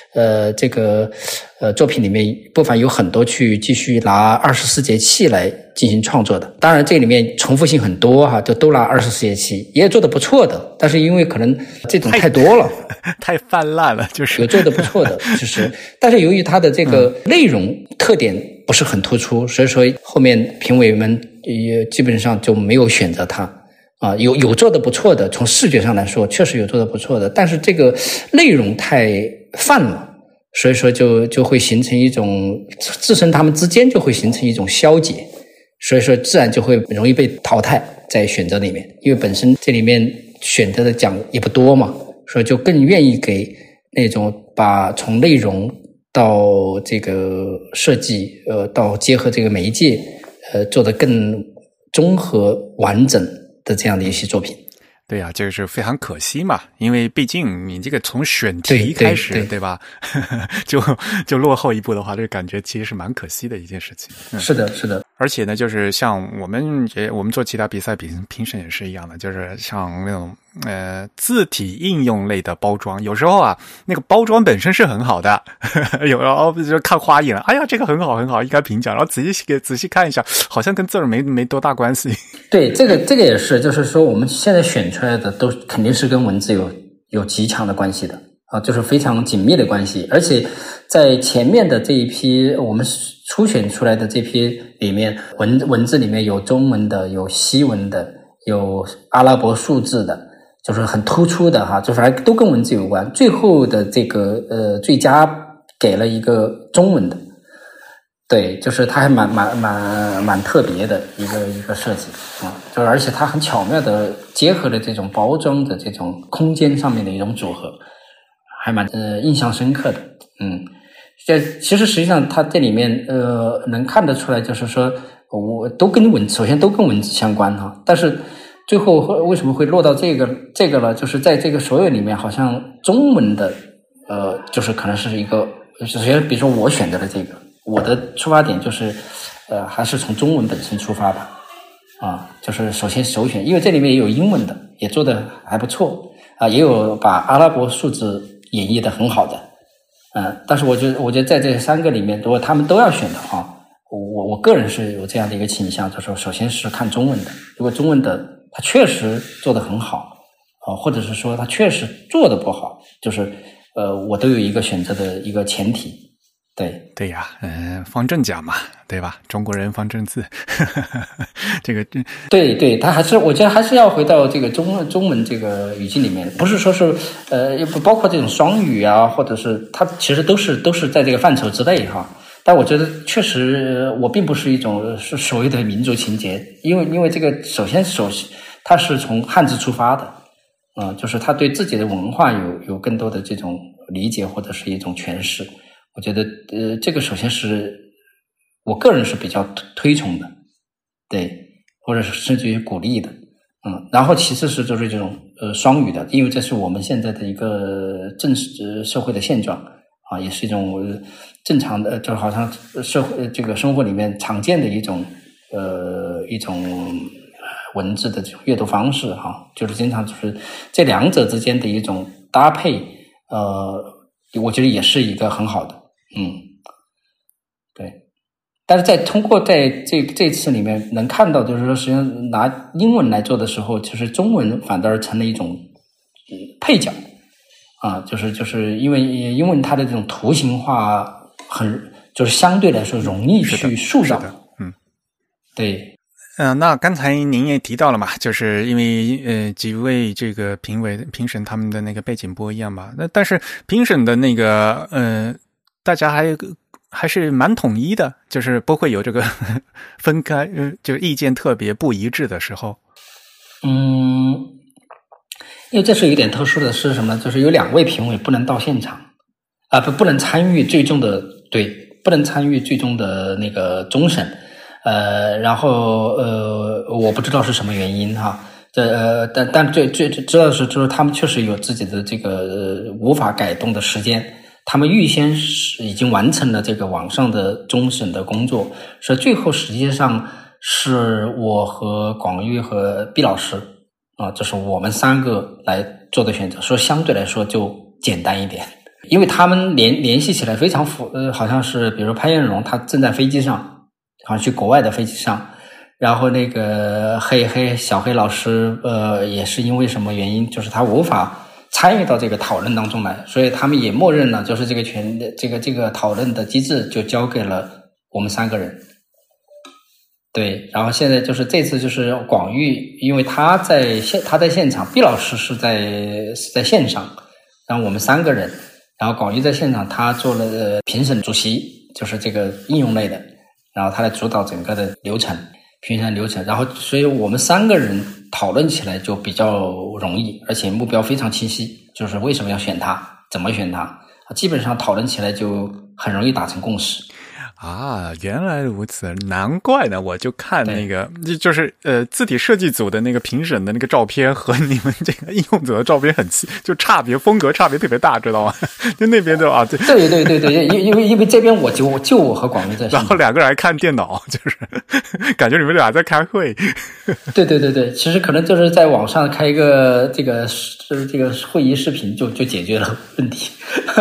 作品里面，不妨有很多去继续拿24节气来进行创作的。当然这里面重复性很多哈，就都拿24节气，也有做得不错的，但是因为可能这种太多了， 太泛滥了，就是有做得不错的，就是但是由于它的这个内容特点不是很突出，所以说后面评委们也基本上就没有选择它。有做得不错的，从视觉上来说确实有做得不错的，但是这个内容太泛了，所以说就会形成一种自身他们之间就会形成一种消解，所以说自然就会容易被淘汰在选择里面，因为本身这里面选择的奖也不多嘛，所以就更愿意给那种把从内容到这个设计到结合这个媒介做得更综合完整的这样的一些作品。 对啊，这个是非常可惜嘛，因为毕竟你这个从选题开始， 对吧就落后一步的话，这个感觉其实是蛮可惜的一件事情。 是的是的。 而且呢，就是像我们做其他比赛评审也是一样的，就是像那种字体应用类的包装，有时候啊那个包装本身是很好的，有然后就看花眼了，哎呀这个很好很好，应该评奖，然后仔细看一下，好像跟字儿没多大关系。对， 这个也是，就是说我们现在选出来的都肯定是跟文字有极强的关系的就是非常紧密的关系。而且在前面的这一批我们初选出来的这批里面，文字里面有中文的，有西文的，有阿拉伯数字的，就是很突出的就是还都跟文字有关。最后的这个最佳给了一个中文的，对，就是它还蛮特别的一个设计就是而且它很巧妙的结合了这种包装的这种空间上面的一种组合，还蛮印象深刻的。这其实实际上它这里面能看得出来，就是说我都跟文字，首先都跟文字相关但是最后为什么会落到这个了？就是在这个所有里面，好像中文的就是可能是一个，首先比如说我选择了这个，我的出发点就是还是从中文本身出发吧就是首选，因为这里面也有英文的，也做得还不错也有把阿拉伯数字演绎得很好的但是我觉得在这三个里面，如果他们都要选的话，我个人是有这样的一个倾向，就是说首先是看中文的，如果中文的它确实做得很好或者是说它确实做得不好，就是我都有一个选择的一个前提。 对呀，方正奖嘛，对吧？中国人方正字，这个对，他还是我觉得还是要回到这个中文这个语境里面，不是说是也不包括这种双语或者是它其实都是在这个范畴之内但我觉得确实我并不是一种是所谓的民族情节，因为这个首先它是从汉字出发的就是他对自己的文化有更多的这种理解或者是一种诠释。我觉得这个首先是我个人是比较推崇的，对，或者是甚至于鼓励的然后其次是就是这种双语的，因为这是我们现在的一个正式社会的现状也是一种正常的，就好像社会这个生活里面常见的一种文字的这种阅读方式就是经常就是这两者之间的一种搭配我觉得也是一个很好的对。 但是通过在这次里面能看到，就是说实际上拿英文来做的时候，就是中文反倒成了一种配角啊，就是因为英文它的这种图形化就是相对来说容易去塑造。对。 那刚才您也提到了嘛，就是因为几位这个评审他们的那个背景不一样嘛，但是评审的那个大家还是蛮统一的，就是不会有这个分开就是意见特别不一致的时候。 因为这是有点特殊的是什么？就是有2位评委不能到现场啊，不能参与最终的不能参与最终的那个终审。然后我不知道是什么原因哈。但最知道的是，就是他们确实有自己的这个无法改动的时间。他们预先已经完成了这个网上的终审的工作，所以最后实际上是我和广玉和毕老师啊，就是我们3个来做的选择，所以相对来说就简单一点，因为他们联系起来非常好像是比如说潘彦荣他正在飞机上，好像去国外的飞机上，然后那个小黑老师也是因为什么原因，就是他无法参与到这个讨论当中来，所以他们也默认了，就是这个讨论的机制就交给了我们3个人。对，然后现在就是这次就是广玉，因为他在现场，毕老师是在线上，然后我们3个人，然后广玉在现场，他做了评审主席，就是这个应用类的，然后他来主导整个的流程。评审流程，然后所以我们3个人讨论起来就比较容易，而且目标非常清晰，就是为什么要选他，怎么选他，基本上讨论起来就很容易达成共识。 啊，原来如此，难怪呢！我就看那个，就是字体设计组的那个评审的那个照片和你们这个应用组的照片就差别风格差别特别大，知道吗？就那边的啊，对， 因为这边我和广玉在， 然后2个人还看电脑，就是感觉你们俩在开会。 对，其实可能就是在网上开一个这个会议视频就解决了问题。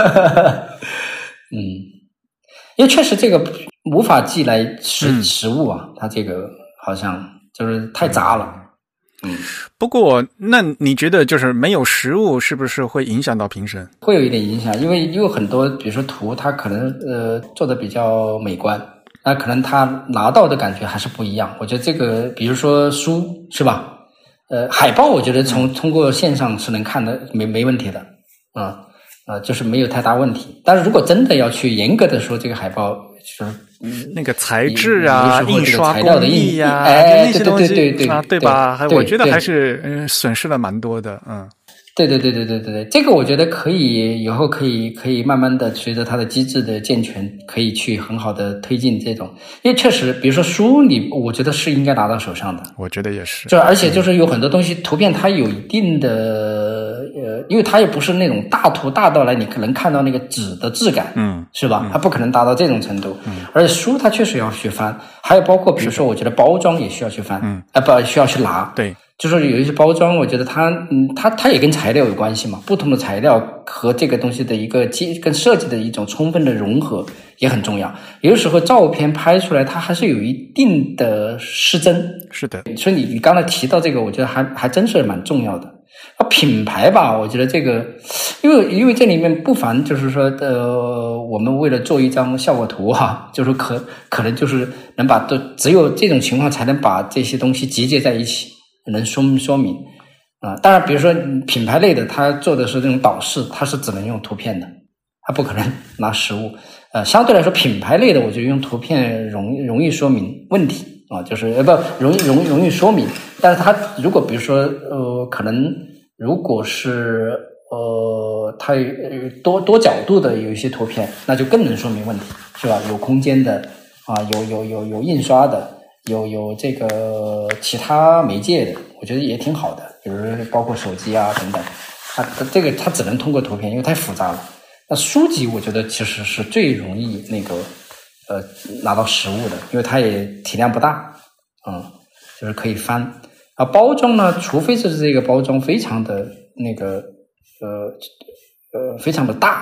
因为确实这个无法寄来实物啊，它这个好像就是太杂了。 不过那你觉得就是没有实物是不是会影响到评审？ 会有一点影响，因为很多比如说图它可能做的比较美观，那可能它拿到的感觉还是不一样。我觉得这个比如说书是吧？海报我觉得通过线上是能看的没问题的就是没有太大问题。但是如果真的要去严格的说这个海报就是那个材质啊，印刷工艺啊，那些东西对吧？我觉得还是损失了蛮多的。 对，这个我觉得可以以后可以慢慢的随着它的机制的健全，可以去很好的推进这种。因为确实比如说书我觉得是应该拿到手上的， 我觉得也是。 而且就是有很多东西图片它有一定的因为它也不是那种大图大到来你可能看到那个纸的质感，是吧？它不可能达到这种程度。而且书它确实要去翻，还有包括比如说我觉得包装也需要去翻，不需要去拿。 对。 就是有一些包装，我觉得它也跟材料有关系嘛，不同的材料和这个东西的一个跟设计的一种充分的融合也很重要。有的时候照片拍出来，它还是有一定的失真。是的，所以你刚才提到这个，我觉得还真是蛮重要的。品牌吧，我觉得这个，因为这里面不妨就是说，我们为了做一张效果图就是可能就是能把只有这种情况才能把这些东西集结在一起。能说明当然比如说品牌类的它做的是这种导视，它是只能用图片的，它不可能拿实物。相对来说品牌类的我觉得用图片容易说明问题就是容易说明。但是它如果比如说可能如果是它多角度的有一些图片，那就更能说明问题，是吧？有空间的有印刷的，有这个其他媒介的，我觉得也挺好的，比如包括手机啊等等，它只能通过图片，因为太复杂了。那书籍我觉得其实是最容易那个拿到实物的，因为它也体量不大，就是可以翻。包装呢，除非是这个包装非常的那个非常的大，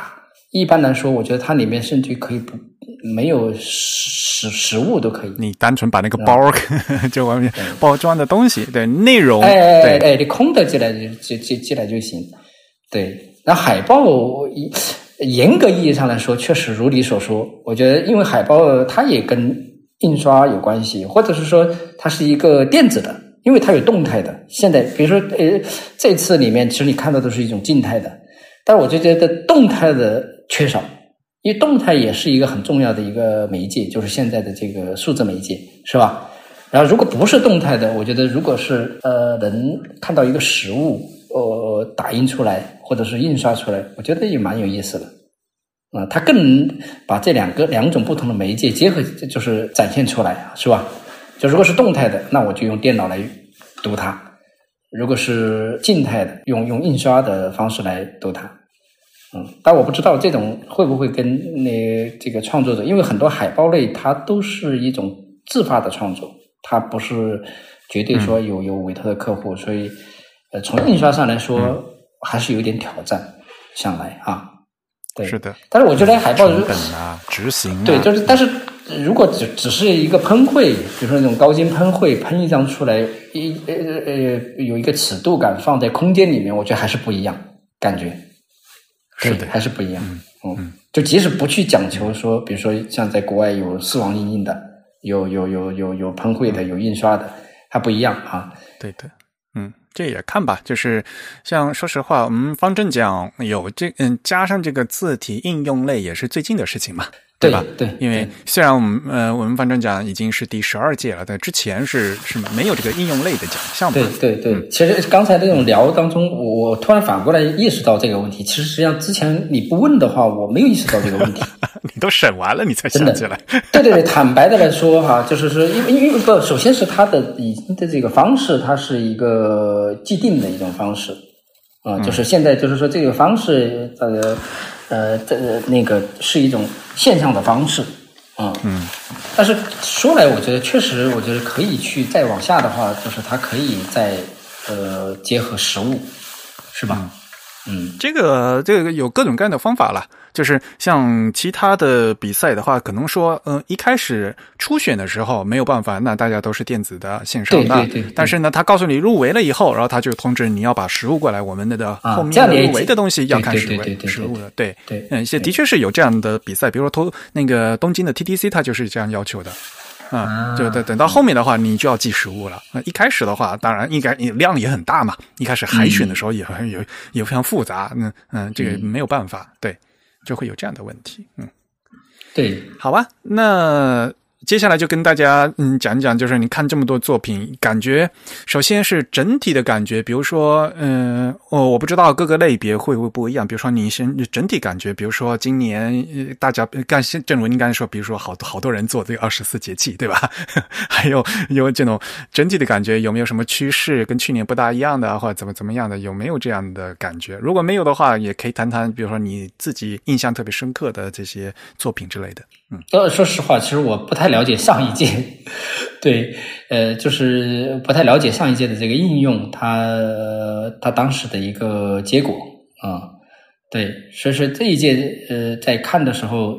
一般来说，我觉得它里面甚至可以不没有实物都可以。 你单纯把那个包就外面包装的东西，对内容， 你空的进来就行。对，那海报严格意义上来说，确实如你所说，我觉得因为海报它也跟印刷有关系，或者是说它是一个电子的，因为它有动态的。现在比如说这次里面其实你看到的是一种静态的，但我就觉得动态的缺少，因为动态也是一个很重要的一个媒介，就是现在的这个数字媒介，是吧？然后如果不是动态的，我觉得如果是能看到一个实物打印出来或者是印刷出来，我觉得也蛮有意思的。它更能把这两种不同的媒介结合，就是展现出来，是吧？就如果是动态的，那我就用电脑来读它；如果是静态的，用印刷的方式来读它。但我不知道这种会不会跟这个创作者，因为很多海报类它都是一种自发的创作，它不是绝对说有委托的客户，所以从印刷上来说还是有点挑战上来啊。对， 是的， 但是我觉得海报成本啊，执行啊， 对，就是但是如果只是一个喷绘，比如说那种高精喷绘，喷一张出来，有一个尺度感放在空间里面，我觉得还是不一样，感觉是的， 还是不一样。就即使不去讲求说，比如说像在国外有丝网印的，有喷绘的，有印刷的，它不一样啊。 对的。这也看吧，就是像说实话，我们方正奖有加上这个字体应用类也是最近的事情嘛，对吧？ 对， 因为虽然我们方正奖已经是第12届了，但之前是没有这个应用类的奖项嘛。 对，其实刚才这种聊当中，我突然反过来意识到这个问题。其实实际上之前你不问的话，我没有意识到这个问题。 你都审完了，你才想起来。 对，坦白的来说哈，就是说，因为不，首先是它的已经的这个方式，它是一个既定的一种方式就是现在就是说这个方式那个是一种线上的方式但是说来，我觉得确实，我觉得可以去再往下的话，就是它可以再结合实物，是吧？ 这个有各种各样的方法了。就是像其他的比赛的话，可能说一开始初选的时候没有办法，那大家都是电子的线上的。对。但是呢，他告诉你入围了以后，然后他就通知你要把实物过来，我们的后面入围的东西要看实物的。对。的确是有这样的比赛，比如说那个东京的 TTC， 它就是这样要求的。就等到后面的话，你就要记实物了。一开始的话，当然应该量也很大嘛。一开始海选的时候也非常复杂。这个没有办法，对。就会有这样的问题。 对， 好吧，那接下来就跟大家讲讲，就是你看这么多作品，感觉首先是整体的感觉，比如说我不知道各个类别会不会不一样，比如说你先整体感觉，比如说今年大家正如您刚才说，比如说好多人做这个24节气，对吧？还有这种整体的感觉，有没有什么趋势跟去年不大一样的，或者怎么样的，有没有这样的感觉？如果没有的话，也可以谈谈比如说你自己印象特别深刻的这些作品之类的。 说实话，其实我不太了解上一届，对，就是不太了解上一届的这个应用，它当时的一个结果对，所以说这一届在看的时候，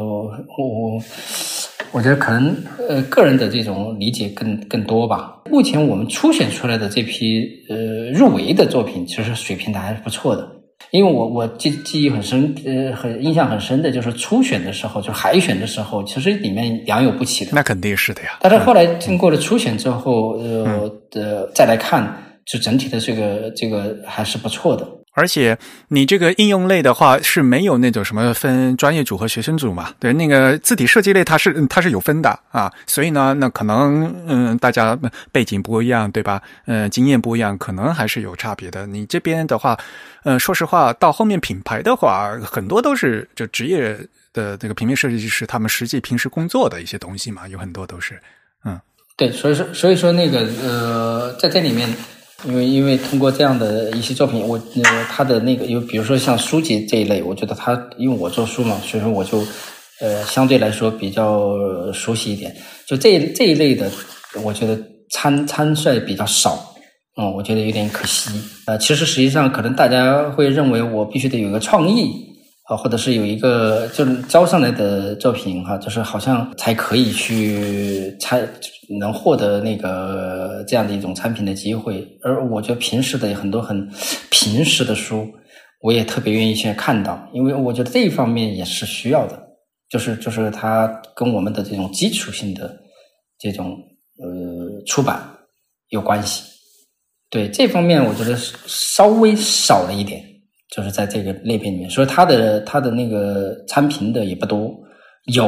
我觉得可能个人的这种理解更多吧。目前我们初选出来的这批入围的作品，其实水平还是不错的。因为我记忆很深，印象很深的就是初选的时候，就是海选的时候，其实里面良莠不齐的。 那肯定是的呀。 但是后来经过了初选之后，再来看，就整体的这个还是不错的。 而且你这个应用类的话是没有那种什么分专业组和学生组嘛？对，那个字体设计类它是有分的啊，所以呢，那可能大家背景不一样，对吧？经验不一样，可能还是有差别的。你这边的话，说实话，到后面品牌的话，很多都是就职业的这个平面设计师他们实际平时工作的一些东西嘛，有很多都是对，所以说那个在这里面。因为通过这样的一些作品，他的那个比如说像书籍这一类，我觉得他因为我做书嘛，所以说我就相对来说比较熟悉一点。就这一类的，我觉得参赛比较少，我觉得有点可惜。其实实际上可能大家会认为我必须得有一个创意或者是有一个就是交上来的作品哈，就是好像才可以去能获得那个这样的一种参评的机会。而我觉得平时的很多很平时的书，我也特别愿意去看到，因为我觉得这一方面也是需要的，就是它跟我们的这种基础性的这种出版有关系。对这方面，我觉得稍微少了一点，就是在这个类别里面，所以它的那个参评的也不多，有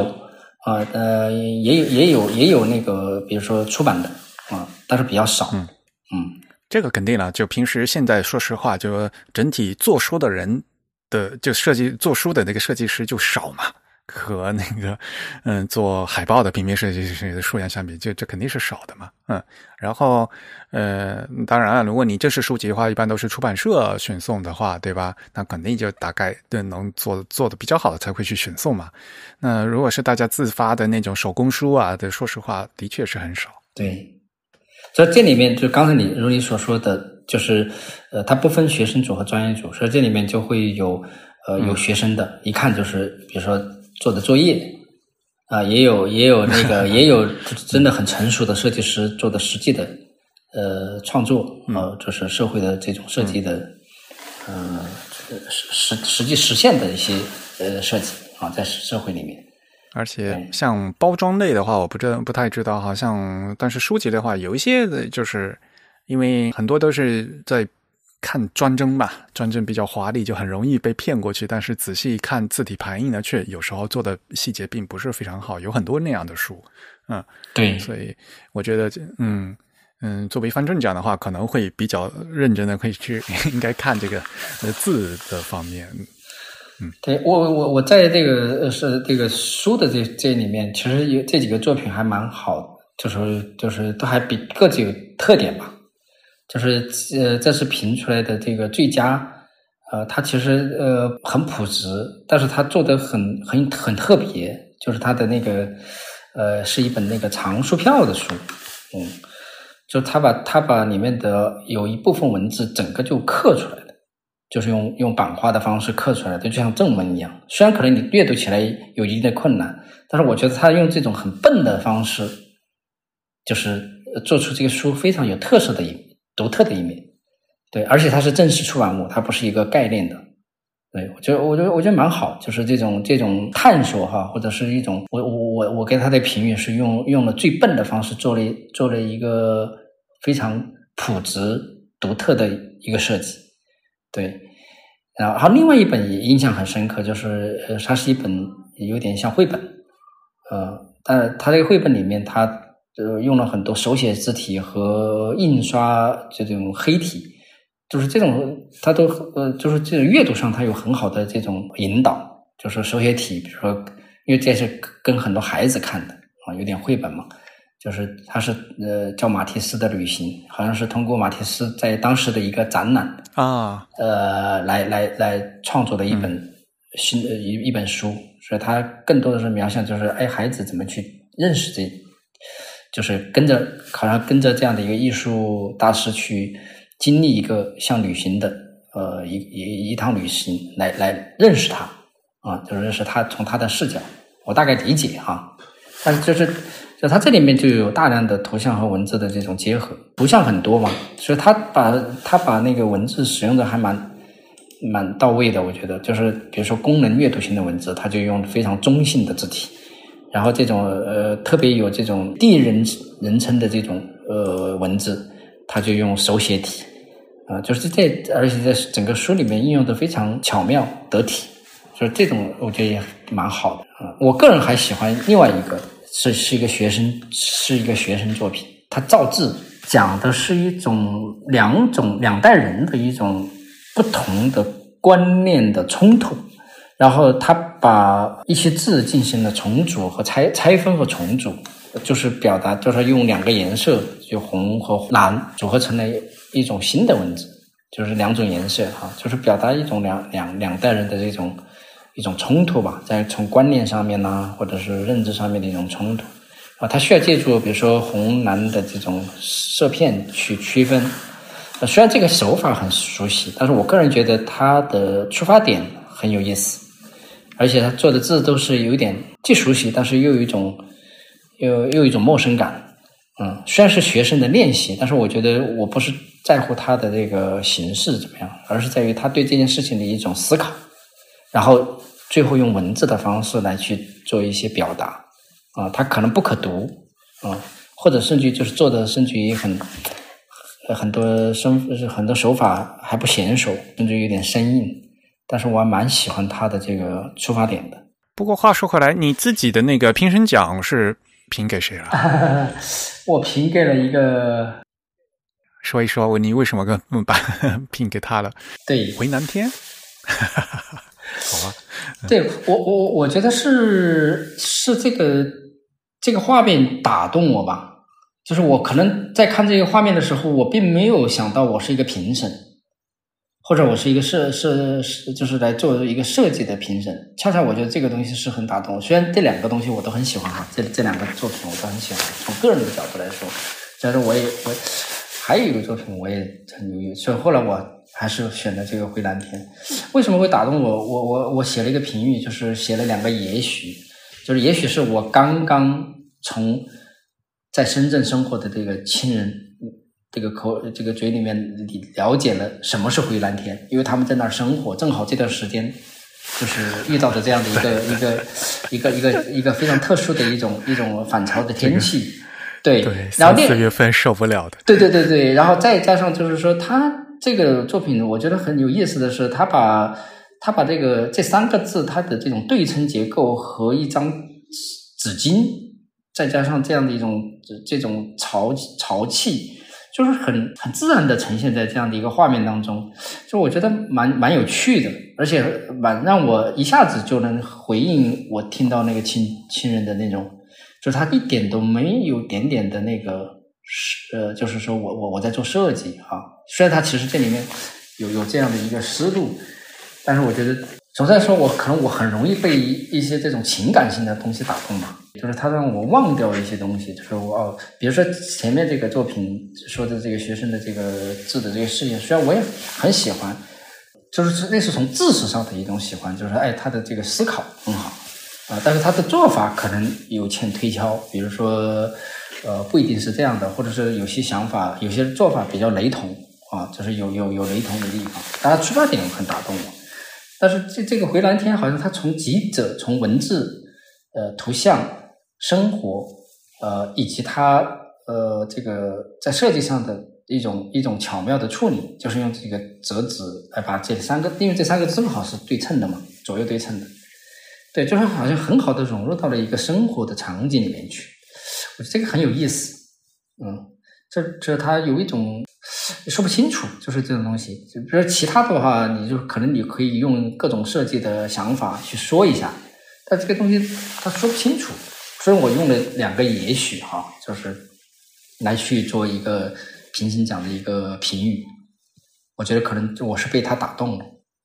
也有那个比如说出版的但是比较少。 这个肯定了，就平时现在说实话，就整体做书的人的就做书的那个设计师就少嘛，和那个做海报的平面设计师的数量相比，这肯定是少的嘛。然后当然如果你正式书籍的话，一般都是出版社选送的话，对吧？那肯定就大概能做的比较好的才会去选送嘛。那如果是大家自发的那种手工书啊，说实话的确是很少。 对，所以这里面就刚才如你所说的，就是它不分学生组和专业组，所以这里面就会有学生的，一看就是比如说做的作业也有那个也有真的很成熟的设计师做的实际的创作就是社会的这种设计的实际实现的一些设计在社会里面。 而且像包装类的话，我不太知道，好像但是书籍的话，有一些的就是因为很多都是在看专帧吧，专帧比较华丽，就很容易被骗过去。但是仔细看字体排印呢，却有时候做的细节并不是非常好，有很多那样的书。 对， 所以我觉得作为翻正讲的话，可能会比较认真的可以去应该看这个字的方面。 对，我在这个这个书的这里面，其实有这几个作品还蛮好的，就是都还比各自有特点吧。就是这是评出来的这个最佳，它其实很朴实，但是它做得很特别，就是它的那个是一本那个长书票的书，就他把里面的有一部分文字整个就刻出来了。就是用版画的方式刻出来的，就像正文一样。虽然可能你阅读起来有一定的困难，但是我觉得他用这种很笨的方式，就是做出这个书非常有特色的独特的一面。对，而且它是正式出版物，它不是一个概念的。对，我觉得蛮好，就是这种探索或者是一种我给他的评语是用了最笨的方式做了一个非常朴质独特的一个设计。对，然后另外一本也印象很深刻，就是它是一本有点像绘本，但它这个绘本里面它用了很多手写字体和印刷这种黑体，就是这种它都就是这种阅读上它有很好的这种引导，就是手写体，比如说因为这是跟很多孩子看的有点绘本嘛。就是它是叫马蒂斯的旅行，好像是通过马蒂斯在当时的一个展览来创作的一本新的一本书，所以它更多的是描写就是孩子怎么去认识就是好像跟着这样的一个艺术大师去经历一个像旅行的一趟旅行来认识他就是认识他从他的视角，我大概理解但是就它这里面就有大量的图像和文字的这种结合，图像很多嘛，所以他把那个文字使用的还蛮到位的，我觉得就是比如说功能阅读型的文字，它就用非常中性的字体，然后这种特别有这种第一人称的这种文字，它就用手写体就是而且在整个书里面应用的非常巧妙得体，所以这种我觉得也蛮好的我个人还喜欢另外一个。是一个学生作品，他造字讲的是一种两代人的一种不同的观念的冲突，然后他把一些字进行了重组和拆分和重组，就是表达就是用两个颜色，就红和蓝组合成了一种新的文字，就是两种颜色就是表达一种两代人的这种一种冲突吧，在从观念上面或者是认知上面的一种冲突它需要借助比如说红蓝的这种色片去区分虽然这个手法很熟悉，但是我个人觉得它的出发点很有意思而且他做的字都是有一点既熟悉，但是又有一种陌生感。虽然是学生的练习，但是我觉得我不是在乎他的这个形式怎么样，而是在于他对这件事情的一种思考，然后最后用文字的方式来去做一些表达他可能不可读或者甚至就是做的甚至于很多手法还不娴熟，甚至有点生硬，但是我还蛮喜欢他的这个出发点的。 不过话说回来，你自己的那个评审奖是评给谁了？ 我评给了一个， 说一说你为什么把评给他了？ 对， 回南天。好吧， 对，我觉得是这个画面打动我吧。就是我可能在看这个画面的时候，我并没有想到我是一个评审，或者我是一个就是来做一个设计的评审。恰恰我觉得这个东西是很打动我。虽然这两个东西我都很喜欢这两个作品我都很喜欢，从个人的角度来说，但是我还有一个作品我也很犹豫，所以后来我还是选了这个回蓝天。为什么会打动我？我写了一个评语，就是写了两个也许，就是也许是我刚刚从在深圳生活的这个亲人这个嘴里面了解了什么是回蓝天，因为他们在那儿生活，正好这段时间就是遇到的这样的一个非常特殊的一种反潮的天气。对，然后 3-4月份受不了的。 对，然后再加上就是说，他这个作品我觉得很有意思的是，他把这三个字它的这种对称结构和一张纸巾，再加上这样的一种这种潮气，就是很自然的呈现在这样的一个画面当中，就我觉得蛮有趣的，而且让我一下子就能回应我听到那个亲人的那种。就是他一点都没有点的那个就是说我在做设计虽然他其实这里面有这样的一个思路，但是我觉得总的来说可能我很容易被一些这种情感性的东西打动嘛，就是他让我忘掉一些东西，就是比如说前面这个作品说的这个学生的这个字的这个事业，虽然我也很喜欢，就是那是从知识上的一种喜欢，就是他的这个思考很好但是他的做法可能有欠推敲，比如说不一定是这样的，或者是有些想法有些做法比较雷同就是有雷同的地方，当然出发点很打动我。但是这个回蓝天好像他从几者，从文字图像生活以及他这个在设计上的一种巧妙的处理，就是用这个折纸来把这三个，因为这三个正好是对称的嘛，左右对称的，对，就是好像很好的融入到了一个生活的场景里面去。我觉得这个很有意思，这它有一种说不清楚，就是这种东西。就比如其他的话，你就可能你可以用各种设计的想法去说一下，但这个东西它说不清楚，所以我用了两个也许就是来去做一个评审奖的一个评语。我觉得可能我是被他打动了。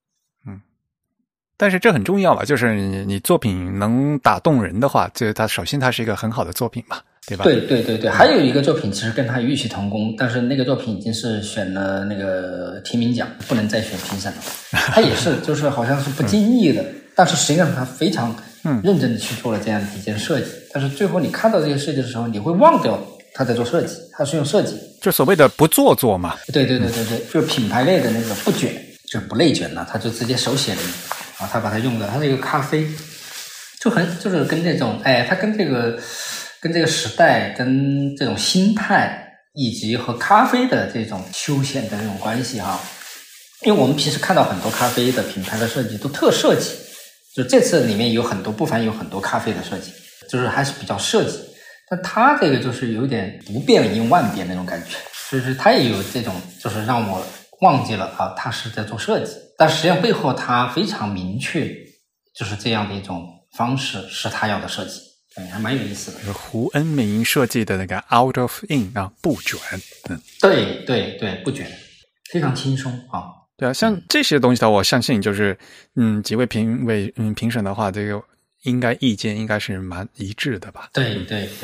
但是这很重要了，就是你作品能打动人的话，这它首先它是一个很好的作品嘛，对吧？ 对，还有一个作品其实跟他异曲同工，但是那个作品已经是选了那个提名奖，不能再选评审了。他也是就是好像是不经意的，但是实际上他非常认真的去做了这样的一件设计，但是最后你看到这个设计的时候，你会忘掉他在做设计，他是用设计， 就所谓的不做作嘛。 对，就是品牌类的那个不卷，就不内卷了，他就直接手写了他把它用的，它这个咖啡就是跟这种它跟这个时代跟这种心态以及和咖啡的这种休闲的这种关系因为我们平时看到很多咖啡的品牌的设计都特设计，就这次里面不乏有很多咖啡的设计，就是还是比较设计，但它这个就是有点不变应万变那种感觉，就是它也有这种就是让我忘记了它是在做设计，但实际上背后它非常明确，就是这样的一种方式是他要的设计，还蛮有意思的。 就是胡恩明设计的那个 out of in 不卷。 对，不卷，非常轻松对啊，像这些东西的话，我相信就是几位评审的话，这个应该意见应该是蛮一致的吧？ 对。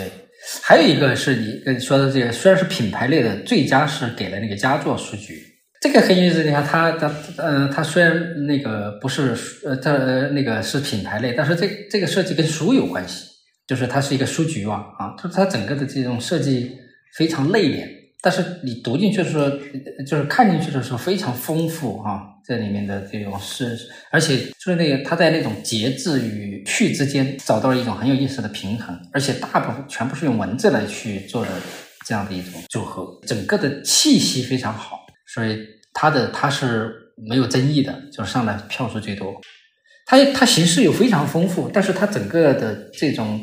还有一个是你说的这个，虽然是品牌类的，最佳是给了那个佳作书局。 这个很有意思，你看它虽然那个不是它那个是品牌类，但是这个设计跟书有关系，就是它是一个书局嘛啊，它整个的这种设计非常内敛，但是你读进去的时候，就是看进去的时候非常丰富啊，这里面的这种而且就是那个它在那种节制与序之间找到了一种很有意思的平衡，而且大部分全部是用文字来去做的这样的一种组合，整个的气息非常好。所以它是没有争议的，就上来票数最多。它形式又非常丰富，但是它整个的这种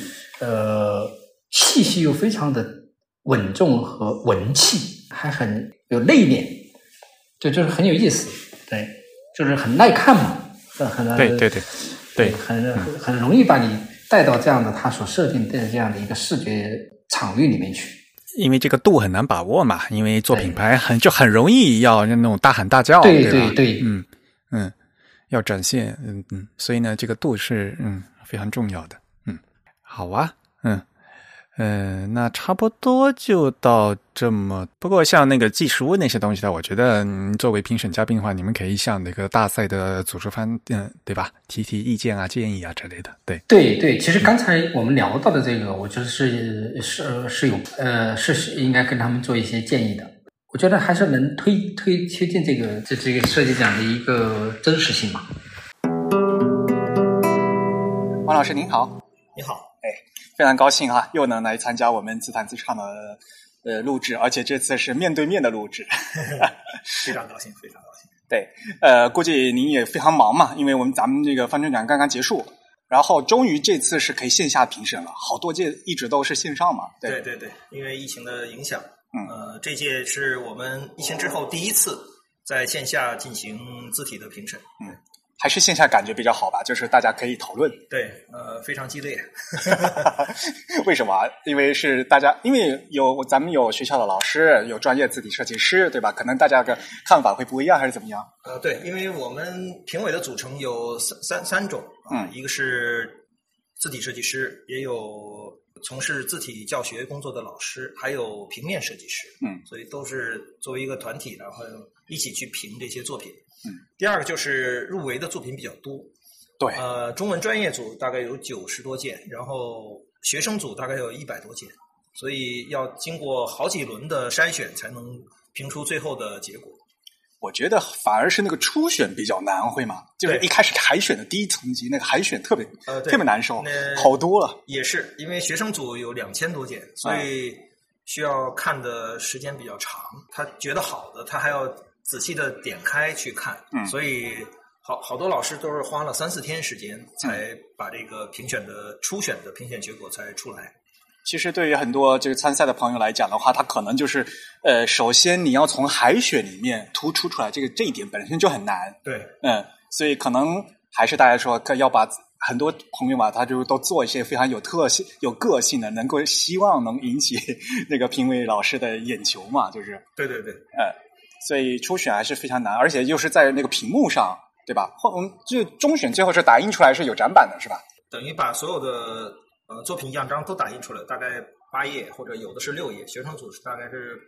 气息又非常的稳重和文气，还很有内敛，就是很有意思，对，就是很耐看嘛，对，很容易把你带到这样的他所设定的这样的一个视觉场域里面去。 因为这个度很难把握嘛，因为做品牌就很容易要那种大喊大叫， 对吧？ 对， 要展现，所以呢，这个度是非常重要的，好啊，那差不多就到这么。不过像那个技术那些东西的，我觉得作为评审嘉宾的话，你们可以向那个大赛的组织方，对吧？提意见啊、建议啊之类的。 对，其实刚才我们聊到的这个，我觉得是应该跟他们做一些建议的。我觉得还是能推荐这个设计奖的一个真实性嘛。 王老师您好。 你好， 非常高兴又能来参加我们自弹自唱的录制，而且这次是面对面的录制， 非常高兴。 对，估计您也非常忙嘛，因为咱们这个翻转奖刚刚结束，然后终于这次是可以线下评审了，好多届一直都是线上嘛。 对，因为疫情的影响，这届是我们疫情之后第一次在线下进行字体的评审。 还是线下感觉比较好吧，就是大家可以讨论。对， 非常激烈。 为什么？因为是大家，因为咱们有学校的老师，有专业字体设计师，对吧？可能大家的看法会不一样，还是怎么样？ 对，因为我们评委的组成有三种，一个是字体设计师，也有从事字体教学工作的老师，还有平面设计师。所以都是作为一个团体，然后一起去评这些作品。第二个就是入围的作品比较多， 对， 中文专业组大概有90多件，然后学生组大概有100多件，所以要经过好几轮的筛选才能评出最后的结果。 我觉得反而是那个初选比较难，会吗？就是一开始海选的第一层级，那个海选特别难受，好多了。 也是因为学生组有2000多件，所以需要看的时间比较长。他觉得好的，他还要仔细的点开去看，所以好多老师都是花了3-4天时间才把这个初选的评选结果才出来。 其实对于很多这个参赛的朋友来讲的话，他可能就是首先你要从海选里面突出出来，这一点本身就很难。 对， 所以可能还是大家说要把很多朋友嘛，他就都做一些非常有特性、有个性的，希望能引起那个评委老师的眼球嘛，就是。 对， 所以初选还是非常难，而且又是在那个屏幕上，对吧？就中选最后是打印出来是有展板的，是吧？ 等于把所有的作品样章都打印出来，大概8页或者有的是6页，学生组大概是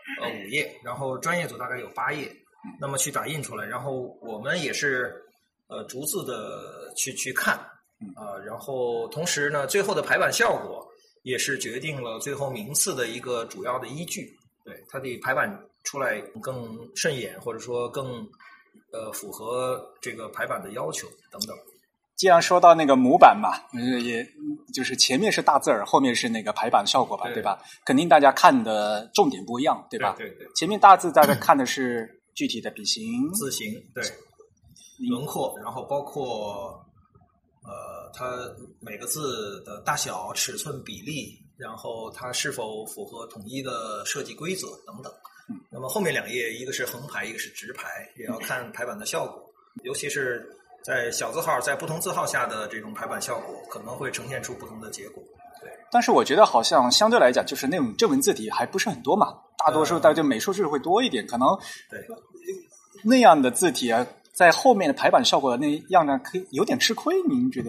5页，然后专业组大概有8页，那么去打印出来，然后我们也是逐字的去看然后同时呢，最后的排版效果也是决定了最后名次的一个主要的依据。对，它得排版出来更顺眼，或者说更符合这个排版的要求等等。 既然说到那个模板嘛，也就是前面是大字儿，后面是那个排版效果吧， 对吧？肯定大家看的重点不一样，对吧？ 对， 前面大字大家看的是具体的笔形、 字形，对，轮廓，然后包括它每个字的大小、尺寸、比例，然后它是否符合统一的设计规则等等。那么后面2页，一个是横排，一个是直排，也要看排版的效果，尤其是在小字号在不同字号下的这种排版效果，可能会呈现出不同的结果。对， 但是我觉得好像相对来讲，就是那种正文字体还不是很多嘛，大多数大家美术字会多一点，可能对那样的字体啊，在后面的排版效果的那样呢，可以有点吃亏，您觉得？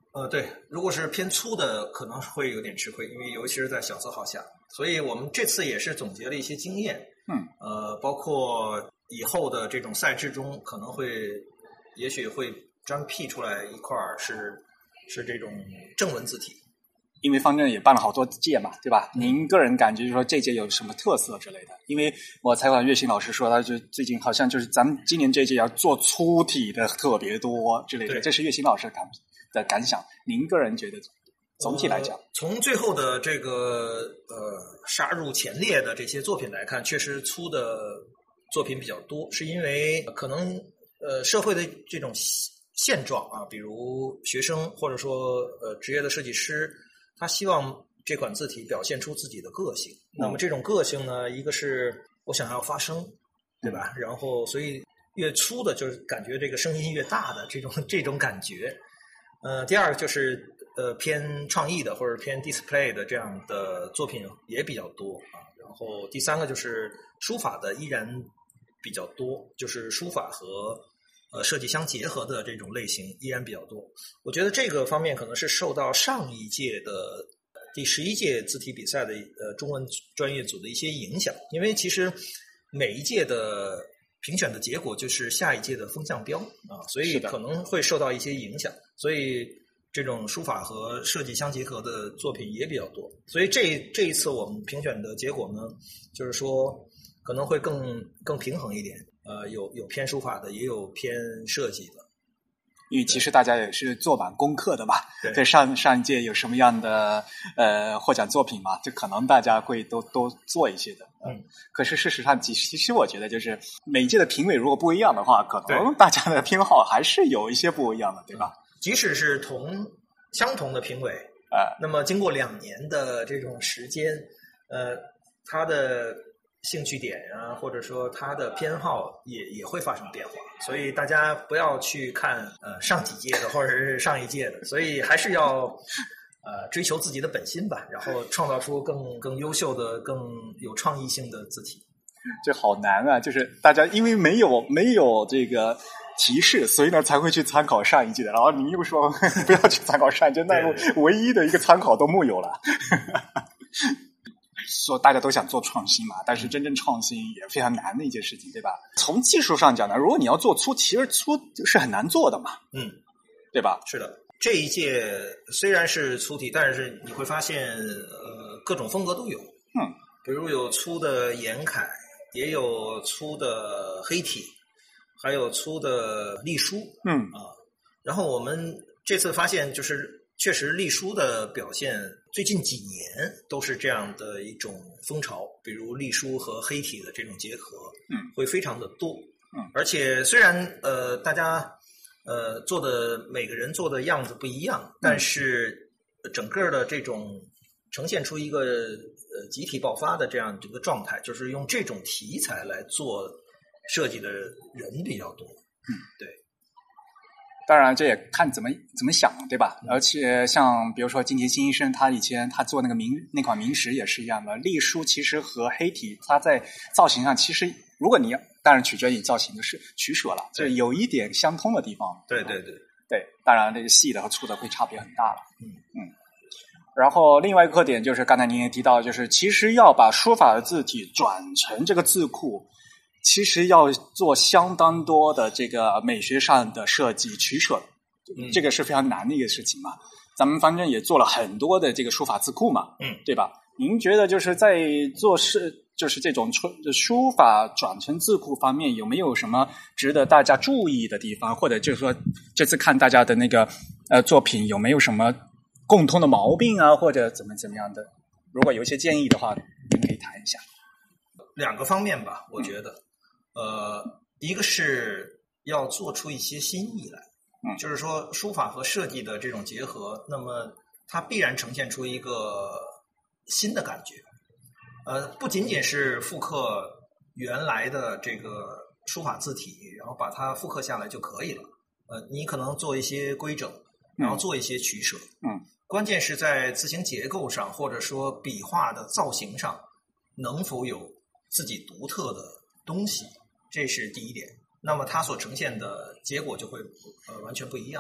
对，如果是偏粗的，可能会有点吃亏，因为尤其是在小字号下，所以我们这次也是总结了一些经验，包括以后的这种赛制中，可能也许会专辟出来一块是这种正文字体。 因为方正也办了好多届嘛，对吧？您个人感觉就是说这届有什么特色之类的？因为我采访岳鑫老师说，他就最近好像就是咱们今年这届要做粗体的特别多之类的，这是岳鑫老师的感想。您个人觉得总体来讲， 从最后的这个杀入前列的这些作品来看，确实粗的作品比较多，是因为可能社会的这种现状啊，比如学生或者说职业的设计师，他希望这款字体表现出自己的个性。那么这种个性呢，一个是我想要发声，对吧？然后所以越粗的就是感觉这个声音越大的这种感觉。第二个就是偏创意的或者偏 display 的这样的作品也比较多啊。然后第三个就是书法的依然比较多，就是书法和设计相结合的这种类型依然比较多。我觉得这个方面可能是受到上一届的第11届字体比赛的中文专业组的一些影响，因为其实每一届的评选的结果就是下一届的风向标啊，所以可能会受到一些影响，所以这种书法和设计相结合的作品也比较多。所以这一次我们评选的结果呢，就是说可能会更平衡一点。有偏书法的，也有偏设计的。 因为其实大家也是做满功课的嘛，在上一届有什么样的获奖作品嘛，就可能大家会都做一些的。可是事实上，其实我觉得就是每一届的评委如果不一样的话，可能大家的偏好还是有一些不一样的，对吧？ 即使是相同的评委，那么经过2年的这种时间，他的兴趣点啊，或者说他的偏好也会发生变化，所以大家不要去看上几届的或者是上一届的，所以还是要追求自己的本心吧，然后创造出更优秀的、更有创意性的字体。 这好难啊！就是大家因为没有这个提示，所以呢才会去参考上一届的。然后你又说不要去参考上一届，那唯一的一个参考都木有了。说大家都想做创新嘛，但是真正创新也非常难的一件事情，对吧？从技术上讲呢，如果你要做粗，其实粗是很难做的嘛，对吧？ 是的，这一届虽然是粗体，但是你会发现，各种风格都有，比如有粗的颜楷，也有粗的黑体，还有粗的隶书，然后我们这次发现就是确实隶书的表现最近几年都是这样的一种风潮，比如隶书和黑体的这种结合，会非常的多，而且虽然大家做的每个人做的样子不一样，但是整个的这种呈现出一个集体爆发的这样一个状态，就是用这种题材来做设计的人比较多，对。 当然这也看怎么想，对吧？而且像比如说金田新医生，他以前他做那款明石也是一样的，隶书其实和黑体它在造型上其实如果你当然取决于你造型的是取舍了，就有一点相通的地方。 对， 当然这个细的和粗的会差别很大了。然后另外一个特点就是刚才您也提到，就是其实要把书法的字体转成这个字库，其实要做相当多的这个美学上的设计取舍，这个是非常难的一个事情嘛。咱们反正也做了很多的这个书法字库嘛，对吧？您觉得就是在就是这种书法转成字库方面，有没有什么值得大家注意的地方？或者就是说这次看大家的那个作品有没有什么共通的毛病啊，或者怎么样的？如果有一些建议的话，您可以谈一下。 2个方面吧，我觉得。一个是要做出一些新意来，就是说书法和设计的这种结合，那么它必然呈现出一个新的感觉。不仅仅是复刻原来的这个书法字体，然后把它复刻下来就可以了。你可能做一些规整，然后做一些取舍。关键是在字形结构上，或者说笔画的造型上，能否有自己独特的东西。这是第一点，那么它所呈现的结果就会完全不一样。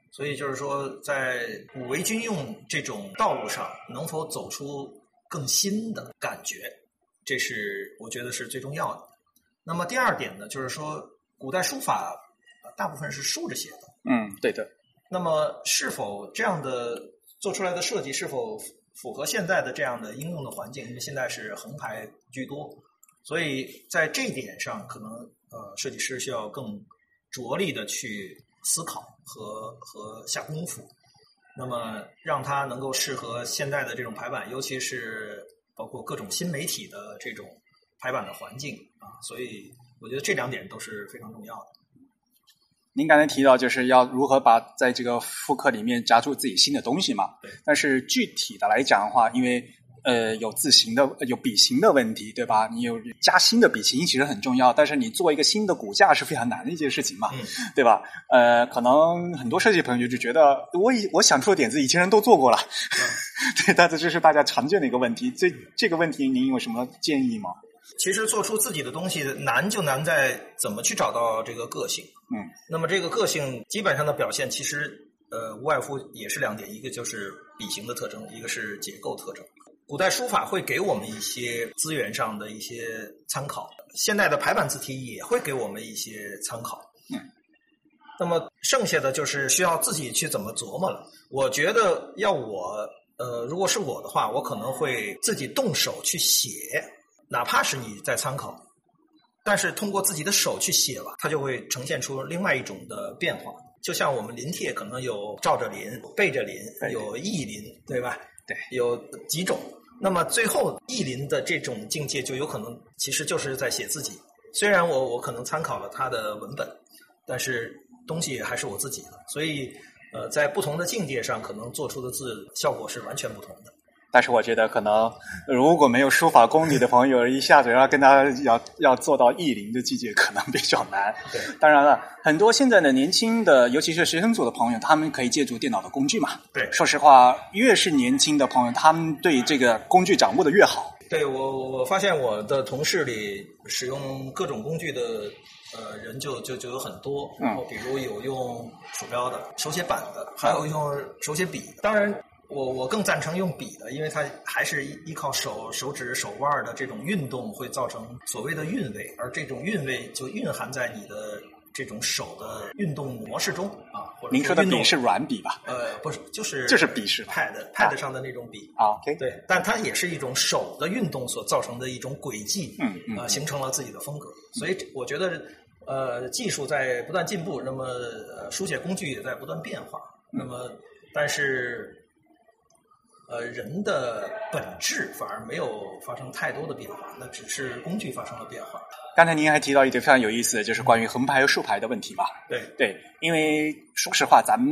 所以就是说，在五维军用这种道路上，能否走出更新的感觉，这是我觉得是最重要的。那么第二点呢，就是说古代书法大部分是竖着写的， 对的。 那么是否这样的做出来的设计是否符合现在的这样的应用的环境？因为现在是横排居多，所以在这一点上，可能设计师需要更着力的去思考和下功夫，那么让它能够适合现在的这种排版，尤其是包括各种新媒体的这种排版的环境啊，所以我觉得这两点都是非常重要的。 您刚才提到就是要如何把在这个复刻里面加入自己新的东西嘛？ 对。 但是具体的来讲的话，因为有字形的有笔形的问题，对吧？你有加新的笔形其实很重要，但是你做一个新的骨架是非常难的一件事情嘛，对吧？可能很多设计朋友就觉得我想出的点子以前人都做过了，对，但这是大家常见的一个问题。这个问题您有什么建议吗？ 其实做出自己的东西难就难在怎么去找到这个个性。那么这个个性基本上的表现其实无外乎也是两点，一个就是笔形的特征，一个是结构特征。古代书法会给我们一些资源上的一些参考，现代的排版字体也会给我们一些参考。那么剩下的就是需要自己去怎么琢磨了。我觉得要如果是我的话，我可能会自己动手去写，哪怕是你在参考，但是通过自己的手去写吧，它就会呈现出另外一种的变化。就像我们临帖可能有照着临、背着临，有意临，对吧？对，有几种。那么最后意临的这种境界就有可能其实就是在写自己。虽然我可能参考了他的文本，但是东西还是我自己的，所以在不同的境界上可能做出的字效果是完全不同的。 但是我觉得可能如果没有书法功底的朋友，一下子要跟他要做到意临的境界可能比较难。 对， 当然了，很多现在的年轻的，尤其是学生组的朋友，他们可以借助电脑的工具嘛。 对， 说实话，越是年轻的朋友，他们对这个工具掌握的越好。 对，我发现我的同事里使用各种工具的人就有很多，然后比如有用鼠标的、手写板的，还有用手写笔的。当然我更赞成用笔的，因为它还是依靠手指手腕的这种运动会造成所谓的韵味，而这种韵味就蕴含在你的这种手的运动模式中啊。或者您说的笔是软笔吧？ 不是，就是笔是 pad 上的那种笔啊。OK， 对，但它也是一种手的运动所造成的一种轨迹，形成了自己的风格。所以我觉得技术在不断进步，那么书写工具也在不断变化。那么但是人的本质反而没有发生太多的变化，那只是工具发生了变化。 刚才您还提到一点非常有意思的，就是关于横排和竖排的问题吧？对，因为说实话，咱们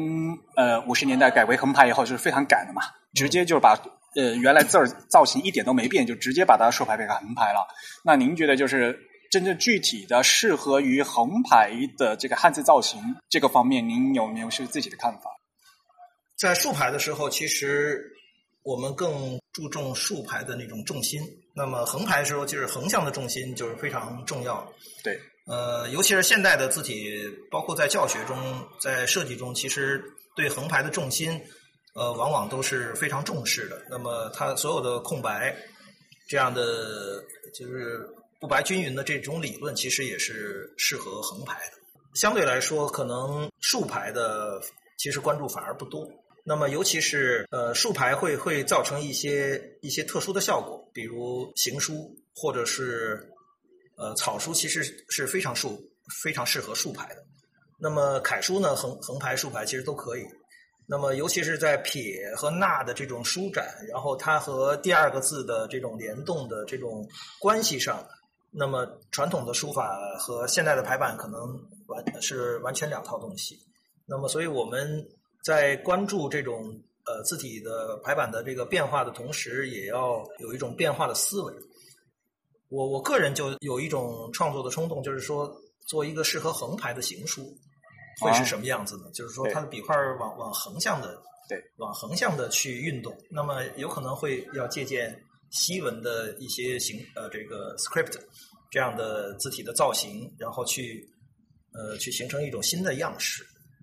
50年代改为横排以后就是非常赶的嘛，直接就把原来字儿造型一点都没变，就直接把它竖排变成横排了。那您觉得就是真正具体的适合于横排的这个汉字造型这个方面，您有没有是自己的看法？ 在竖排的时候，其实我们更注重竖排的那种重心，那么横排的时候就是横向的重心就是非常重要的。 对， 尤其是现代的字体，包括在教学中、在设计中，其实对横排的重心，往往都是非常重视的。那么它所有的空白，这样的就是不白均匀的这种理论，其实也是适合横排的。相对来说，可能竖排的其实关注反而不多。那么尤其是竖排会造成一些特殊的效果，比如行书或者是草书，其实是非常适合竖排的。那么楷书呢，横排竖排其实都可以。那么尤其是在撇和捺的这种舒展，然后它和第二个字的这种联动的这种关系上，那么传统的书法和现代的排版可能是完全两套东西。那么所以我们在关注这种字体的排版的这个变化的同时，也要有一种变化的思维。我个人就有一种创作的冲动，就是说做一个适合横排的行书会是什么样子呢？就是说它的笔画往横向的去运动，那么有可能会要借鉴西文的一些这个 script 这样的字体的造型，然后去形成一种新的样式。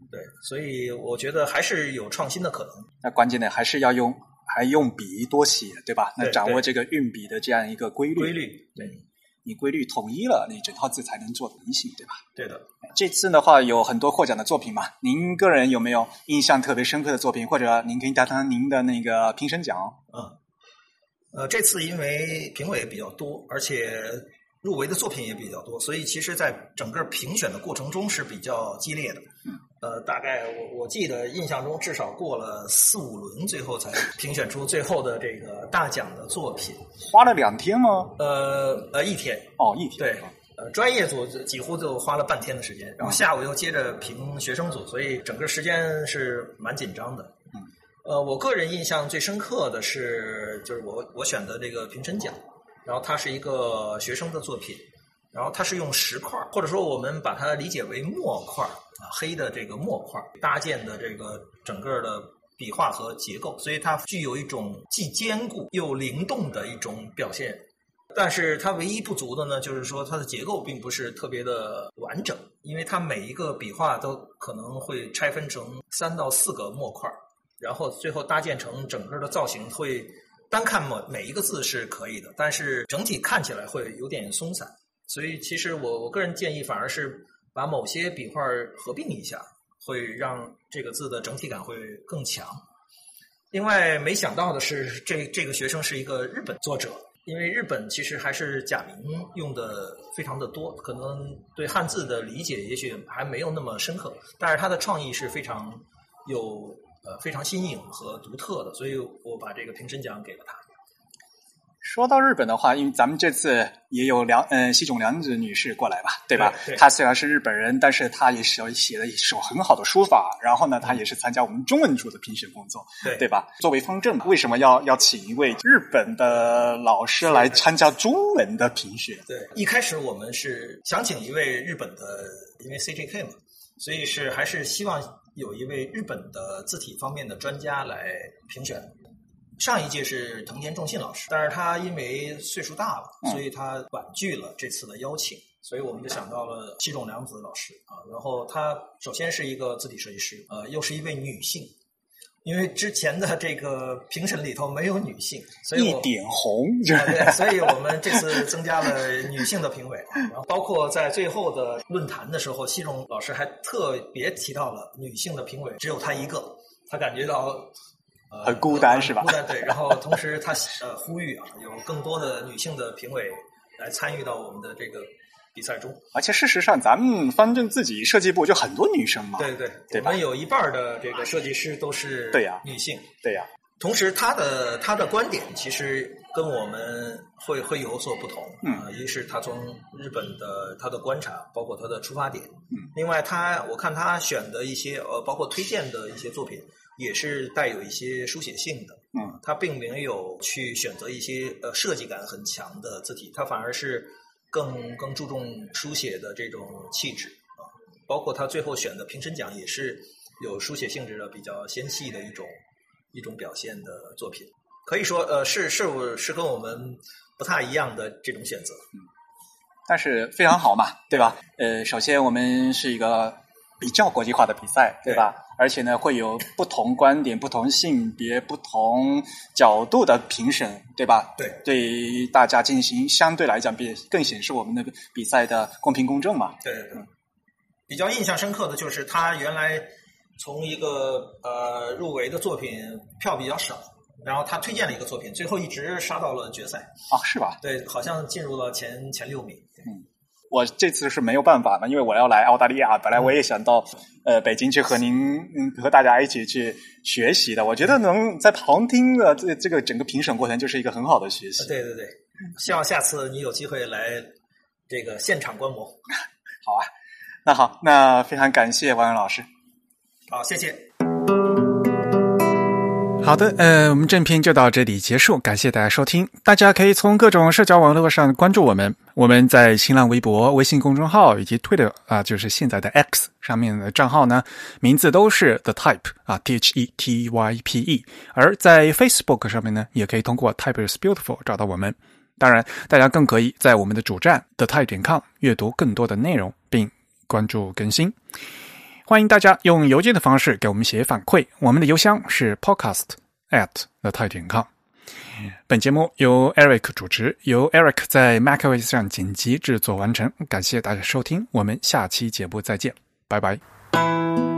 对，所以我觉得还是有创新的可能。 那关键的还是要用笔多写，对吧？那掌握这个运笔的这样一个规律， 对， 你规律统一了，你整套字才能做得明显，对吧？ 对的。 这次的话有很多获奖的作品嘛，您个人有没有印象特别深刻的作品，或者您可以谈谈您的那个评审奖？ 这次因为评委比较多，而且入围的作品也比较多，所以其实在整个评选的过程中是比较激烈的。大概我记得印象中至少过了4-5轮，最后才评选出最后的这个大奖的作品。 花了2天吗 ？1天。 1天。 对。专业组几乎就花了半天的时间，然后下午又接着评学生组，所以整个时间是蛮紧张的。我个人印象最深刻的是，就是我选的这个评审奖，然后它是一个学生的作品，然后它是用石块，或者说我们把它理解为墨块黑的这个墨块搭建的这个整个的笔画和结构，所以它具有一种既坚固又灵动的一种表现。但是它唯一不足的呢，就是说它的结构并不是特别的完整，因为它每一个笔画都可能会拆分成3到4个墨块，然后最后搭建成整个的造型，会单看每一个字是可以的，但是整体看起来会有点松散。所以其实我个人建议反而是把某些笔画合并一下，会让这个字的整体感会更强。另外没想到的是这个学生是一个日本作者，因为日本其实还是假名用的非常的多，可能对汉字的理解也许还没有那么深刻，但是他的创意是非常非常新颖和独特的，所以我把这个评审奖给了他。 说到日本的话，因为咱们这次也有西冢良子女士过来吧，对吧？ 对， 她虽然是日本人，但是她也是写了一手很好的书法，然后呢，她也是参加我们中文组的评选工作，对吧？作为方正，为什么要请一位日本的老师来参加中文的评选？ 对，一开始我们是想请一位日本的，因为 CJK 嘛，所以还是希望有一位日本的字体方面的专家来评选。上一届是藤田重信老师，但是他因为岁数大了，所以他婉拒了这次的邀请，所以我们就想到了西冢良子老师然后他首先是一个字体设计师，又是一位女性，因为之前的这个评审里头没有女性，所以一点红对，所以我们这次增加了女性的评委，然后包括在最后的论坛的时候，西冢老师还特别提到了女性的评委只有他一个，他感觉到很孤单是吧？ 孤单，对。然后同时他呼吁有更多的女性的评委来参与到我们的这个比赛中。 而且事实上，咱们方正自己设计部就很多女生嘛， 对， 我们有一半的这个设计师都是女性， 对呀。 同时他的观点其实跟我们会有所不同，一是他从日本的他的观察，包括他的出发点，另外我看他选的一些包括推荐的一些作品。也是带有一些书写性的，他并没有去选择一些设计感很强的字体，他反而是更注重书写的这种气质包括他最后选的评审奖也是有书写性质的比较纤细的一种表现的作品，可以说是跟我们不太一样的这种选择， 但是非常好嘛，对吧？首先我们是一个比较国际化的比赛，对吧？而且呢，会有不同观点、不同性别、不同角度的评审，对吧？对大家进行相对来讲更显示我们的比赛的公平公正嘛。 对。比较印象深刻的就是他原来从一个入围的作品票比较少，然后他推荐了一个作品，最后一直杀到了决赛是吧？ 对，好像进入了前6名。 我这次是没有办法的，因为我要来澳大利亚，本来我也想到北京去和大家一起去学习的。我觉得能在旁听的这个整个评审过程就是一个很好的学习。 对，希望下次你有机会来这个现场观摩。 好啊，那好，那非常感谢王源老师。 好，谢谢。 好的，我们正片就到这里结束，感谢大家收听。大家可以从各种社交网络上关注我们，我们在新浪微博、微信公众号以及 Twitter 就是现在的 X 上面的账号呢，名字都是 The Type THETYPE， 而在 Facebook 上面呢，也可以通过 Type is Beautiful 找到我们。当然，大家更可以在我们的主站 thetype.com 阅读更多的内容，并关注更新。 欢迎大家用邮件的方式给我们写反馈，我们的邮箱是 podcast@thetype.com。本节目由 Eric 主持，由 Eric 在 macOS 上剪辑制作完成。感谢大家收听，我们下期节目再见，拜拜。